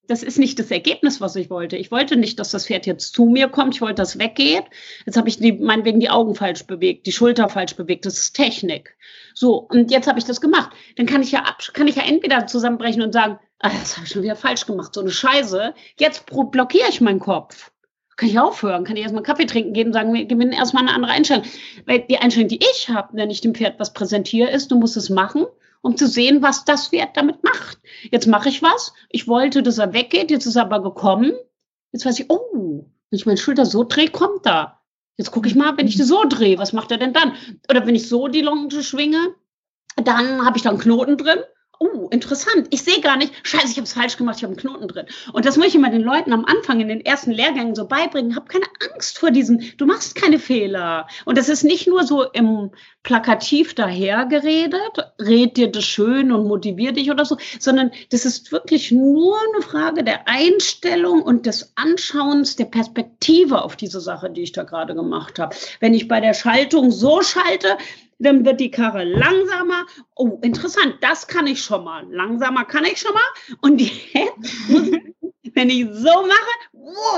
das ist nicht das Ergebnis, was ich wollte. Ich wollte nicht, dass das Pferd jetzt zu mir kommt. Ich wollte, dass es weggeht. Jetzt habe ich meinetwegen die Augen falsch bewegt, die Schulter falsch bewegt. Das ist Technik. So, und jetzt habe ich das gemacht. Dann kann ich ja entweder zusammenbrechen und sagen, das habe ich schon wieder falsch gemacht, so eine Scheiße. Jetzt blockiere ich meinen Kopf. Kann ich aufhören, kann ich erstmal einen Kaffee trinken gehen und sagen, wir gewinnen erstmal eine andere Einstellung. Weil die Einstellung, die ich habe, wenn ich dem Pferd was präsentiere, ist, du musst es machen, um zu sehen, was das Pferd damit macht. Jetzt mache ich was. Ich wollte, dass er weggeht. Jetzt ist er aber gekommen. Jetzt weiß ich, wenn ich meine Schulter so drehe, kommt er. Jetzt gucke ich mal, wenn ich die so drehe, was macht er denn dann? Oder wenn ich so die Longe schwinge, dann habe ich da einen Knoten drin. Interessant. Ich sehe gar nicht, scheiße, ich habe es falsch gemacht, ich habe einen Knoten drin. Und das muss ich immer den Leuten am Anfang in den ersten Lehrgängen so beibringen. Hab keine Angst vor diesem, du machst keine Fehler. Und das ist nicht nur so im plakativ dahergeredet, red dir das schön und motivier dich oder so, sondern das ist wirklich nur eine Frage der Einstellung und des Anschauens, der Perspektive auf diese Sache, die ich da gerade gemacht habe. Wenn ich bei der Schaltung so schalte, dann wird die Karre langsamer. Interessant, das kann ich schon mal. Langsamer kann ich schon mal. Und jetzt, wenn ich so mache,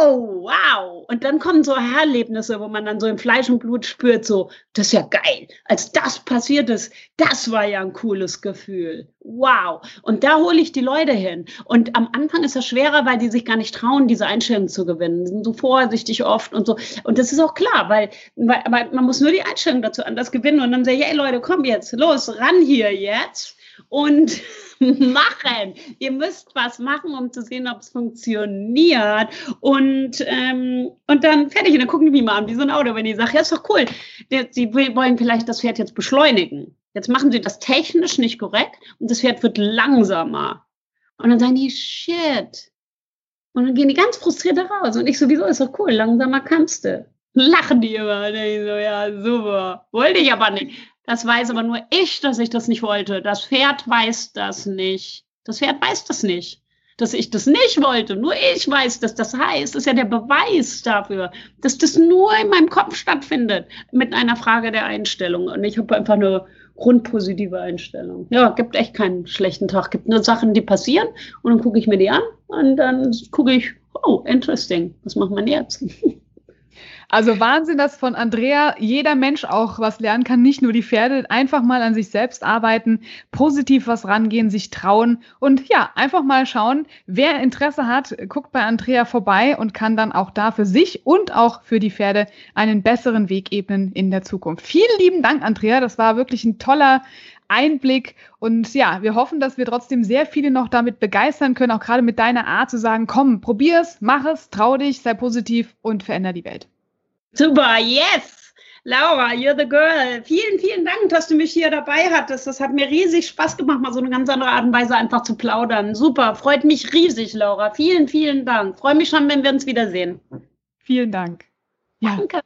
wow. Und dann kommen so Erlebnisse, wo man dann so im Fleisch und Blut spürt, so, das ist ja geil. Als das passiert ist, das war ja ein cooles Gefühl. Wow. Und da hole ich die Leute hin. Und am Anfang ist das schwerer, weil die sich gar nicht trauen, diese Einstellung zu gewinnen. Die sind so vorsichtig oft und so. Und das ist auch klar, weil man muss nur die Einstellung dazu anders gewinnen. Und dann sage ich, hey Leute, komm jetzt, los, ran hier jetzt. Und machen. Ihr müsst was machen, um zu sehen, ob es funktioniert. Und dann fertig. Und dann gucken die mich mal an, wie so ein Auto, wenn die sagen, ja, ist doch cool. Sie wollen vielleicht das Pferd jetzt beschleunigen. Jetzt machen sie das technisch nicht korrekt und das Pferd wird langsamer. Und dann sagen die, shit. Und dann gehen die ganz frustriert da raus. Und ich sowieso, ist doch cool, langsamer kannst du. Lachen die immer. Und ich so, ja, super. Wollte ich aber nicht. Das weiß aber nur ich, dass ich das nicht wollte. Das Pferd weiß das nicht. Das Pferd weiß das nicht, dass ich das nicht wollte. Nur ich weiß, dass das heißt. Das ist ja der Beweis dafür, dass das nur in meinem Kopf stattfindet. Mit einer Frage der Einstellung. Und ich habe einfach eine grundpositive Einstellung. Ja, gibt echt keinen schlechten Tag. Gibt nur Sachen, die passieren. Und dann gucke ich mir die an. Und dann gucke ich, interesting. Was macht man jetzt? Also Wahnsinn, dass von Andrea jeder Mensch auch was lernen kann, nicht nur die Pferde. Einfach mal an sich selbst arbeiten, positiv was rangehen, sich trauen und ja, einfach mal schauen, wer Interesse hat, guckt bei Andrea vorbei und kann dann auch da für sich und auch für die Pferde einen besseren Weg ebnen in der Zukunft. Vielen lieben Dank, Andrea. Das war wirklich ein toller Einblick und ja, wir hoffen, dass wir trotzdem sehr viele noch damit begeistern können, auch gerade mit deiner Art zu sagen, komm, probier's, mach es, trau dich, sei positiv und veränder die Welt. Super, yes! Laura, you're the girl. Vielen, vielen Dank, dass du mich hier dabei hattest. Das hat mir riesig Spaß gemacht, mal so eine ganz andere Art und Weise einfach zu plaudern. Super, freut mich riesig, Laura. Vielen, vielen Dank. Freue mich schon, wenn wir uns wiedersehen. Vielen Dank. Ja. Danke.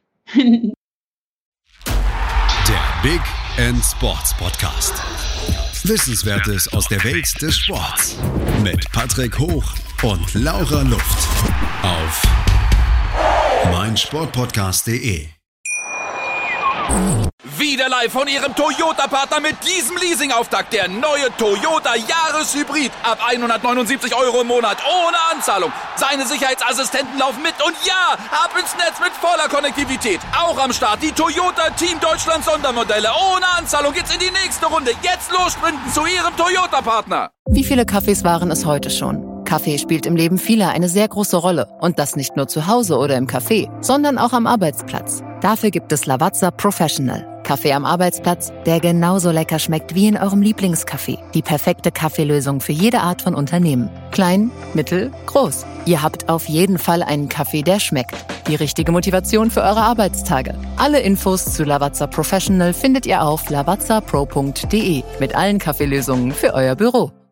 Der Big End Sports Podcast. Wissenswertes aus der Welt des Sports. Mit Patrick Hoch und Laura Luft. Auf meinsportpodcast.de. Wieder live von Ihrem Toyota-Partner mit diesem Leasing-Auftakt. Der neue Toyota Jahreshybrid. Ab 179 € im Monat. Ohne Anzahlung. Seine Sicherheitsassistenten laufen mit. Und ja, ab ins Netz mit voller Konnektivität. Auch am Start die Toyota Team Deutschland Sondermodelle. Ohne Anzahlung geht's in die nächste Runde. Jetzt los sprinten zu Ihrem Toyota-Partner. Wie viele Kaffees waren es heute schon? Kaffee spielt im Leben vieler eine sehr große Rolle. Und das nicht nur zu Hause oder im Café, sondern auch am Arbeitsplatz. Dafür gibt es Lavazza Professional. Kaffee am Arbeitsplatz, der genauso lecker schmeckt wie in eurem Lieblingscafé. Die perfekte Kaffeelösung für jede Art von Unternehmen. Klein, mittel, groß. Ihr habt auf jeden Fall einen Kaffee, der schmeckt. Die richtige Motivation für eure Arbeitstage. Alle Infos zu Lavazza Professional findet ihr auf lavazzapro.de mit allen Kaffeelösungen für euer Büro.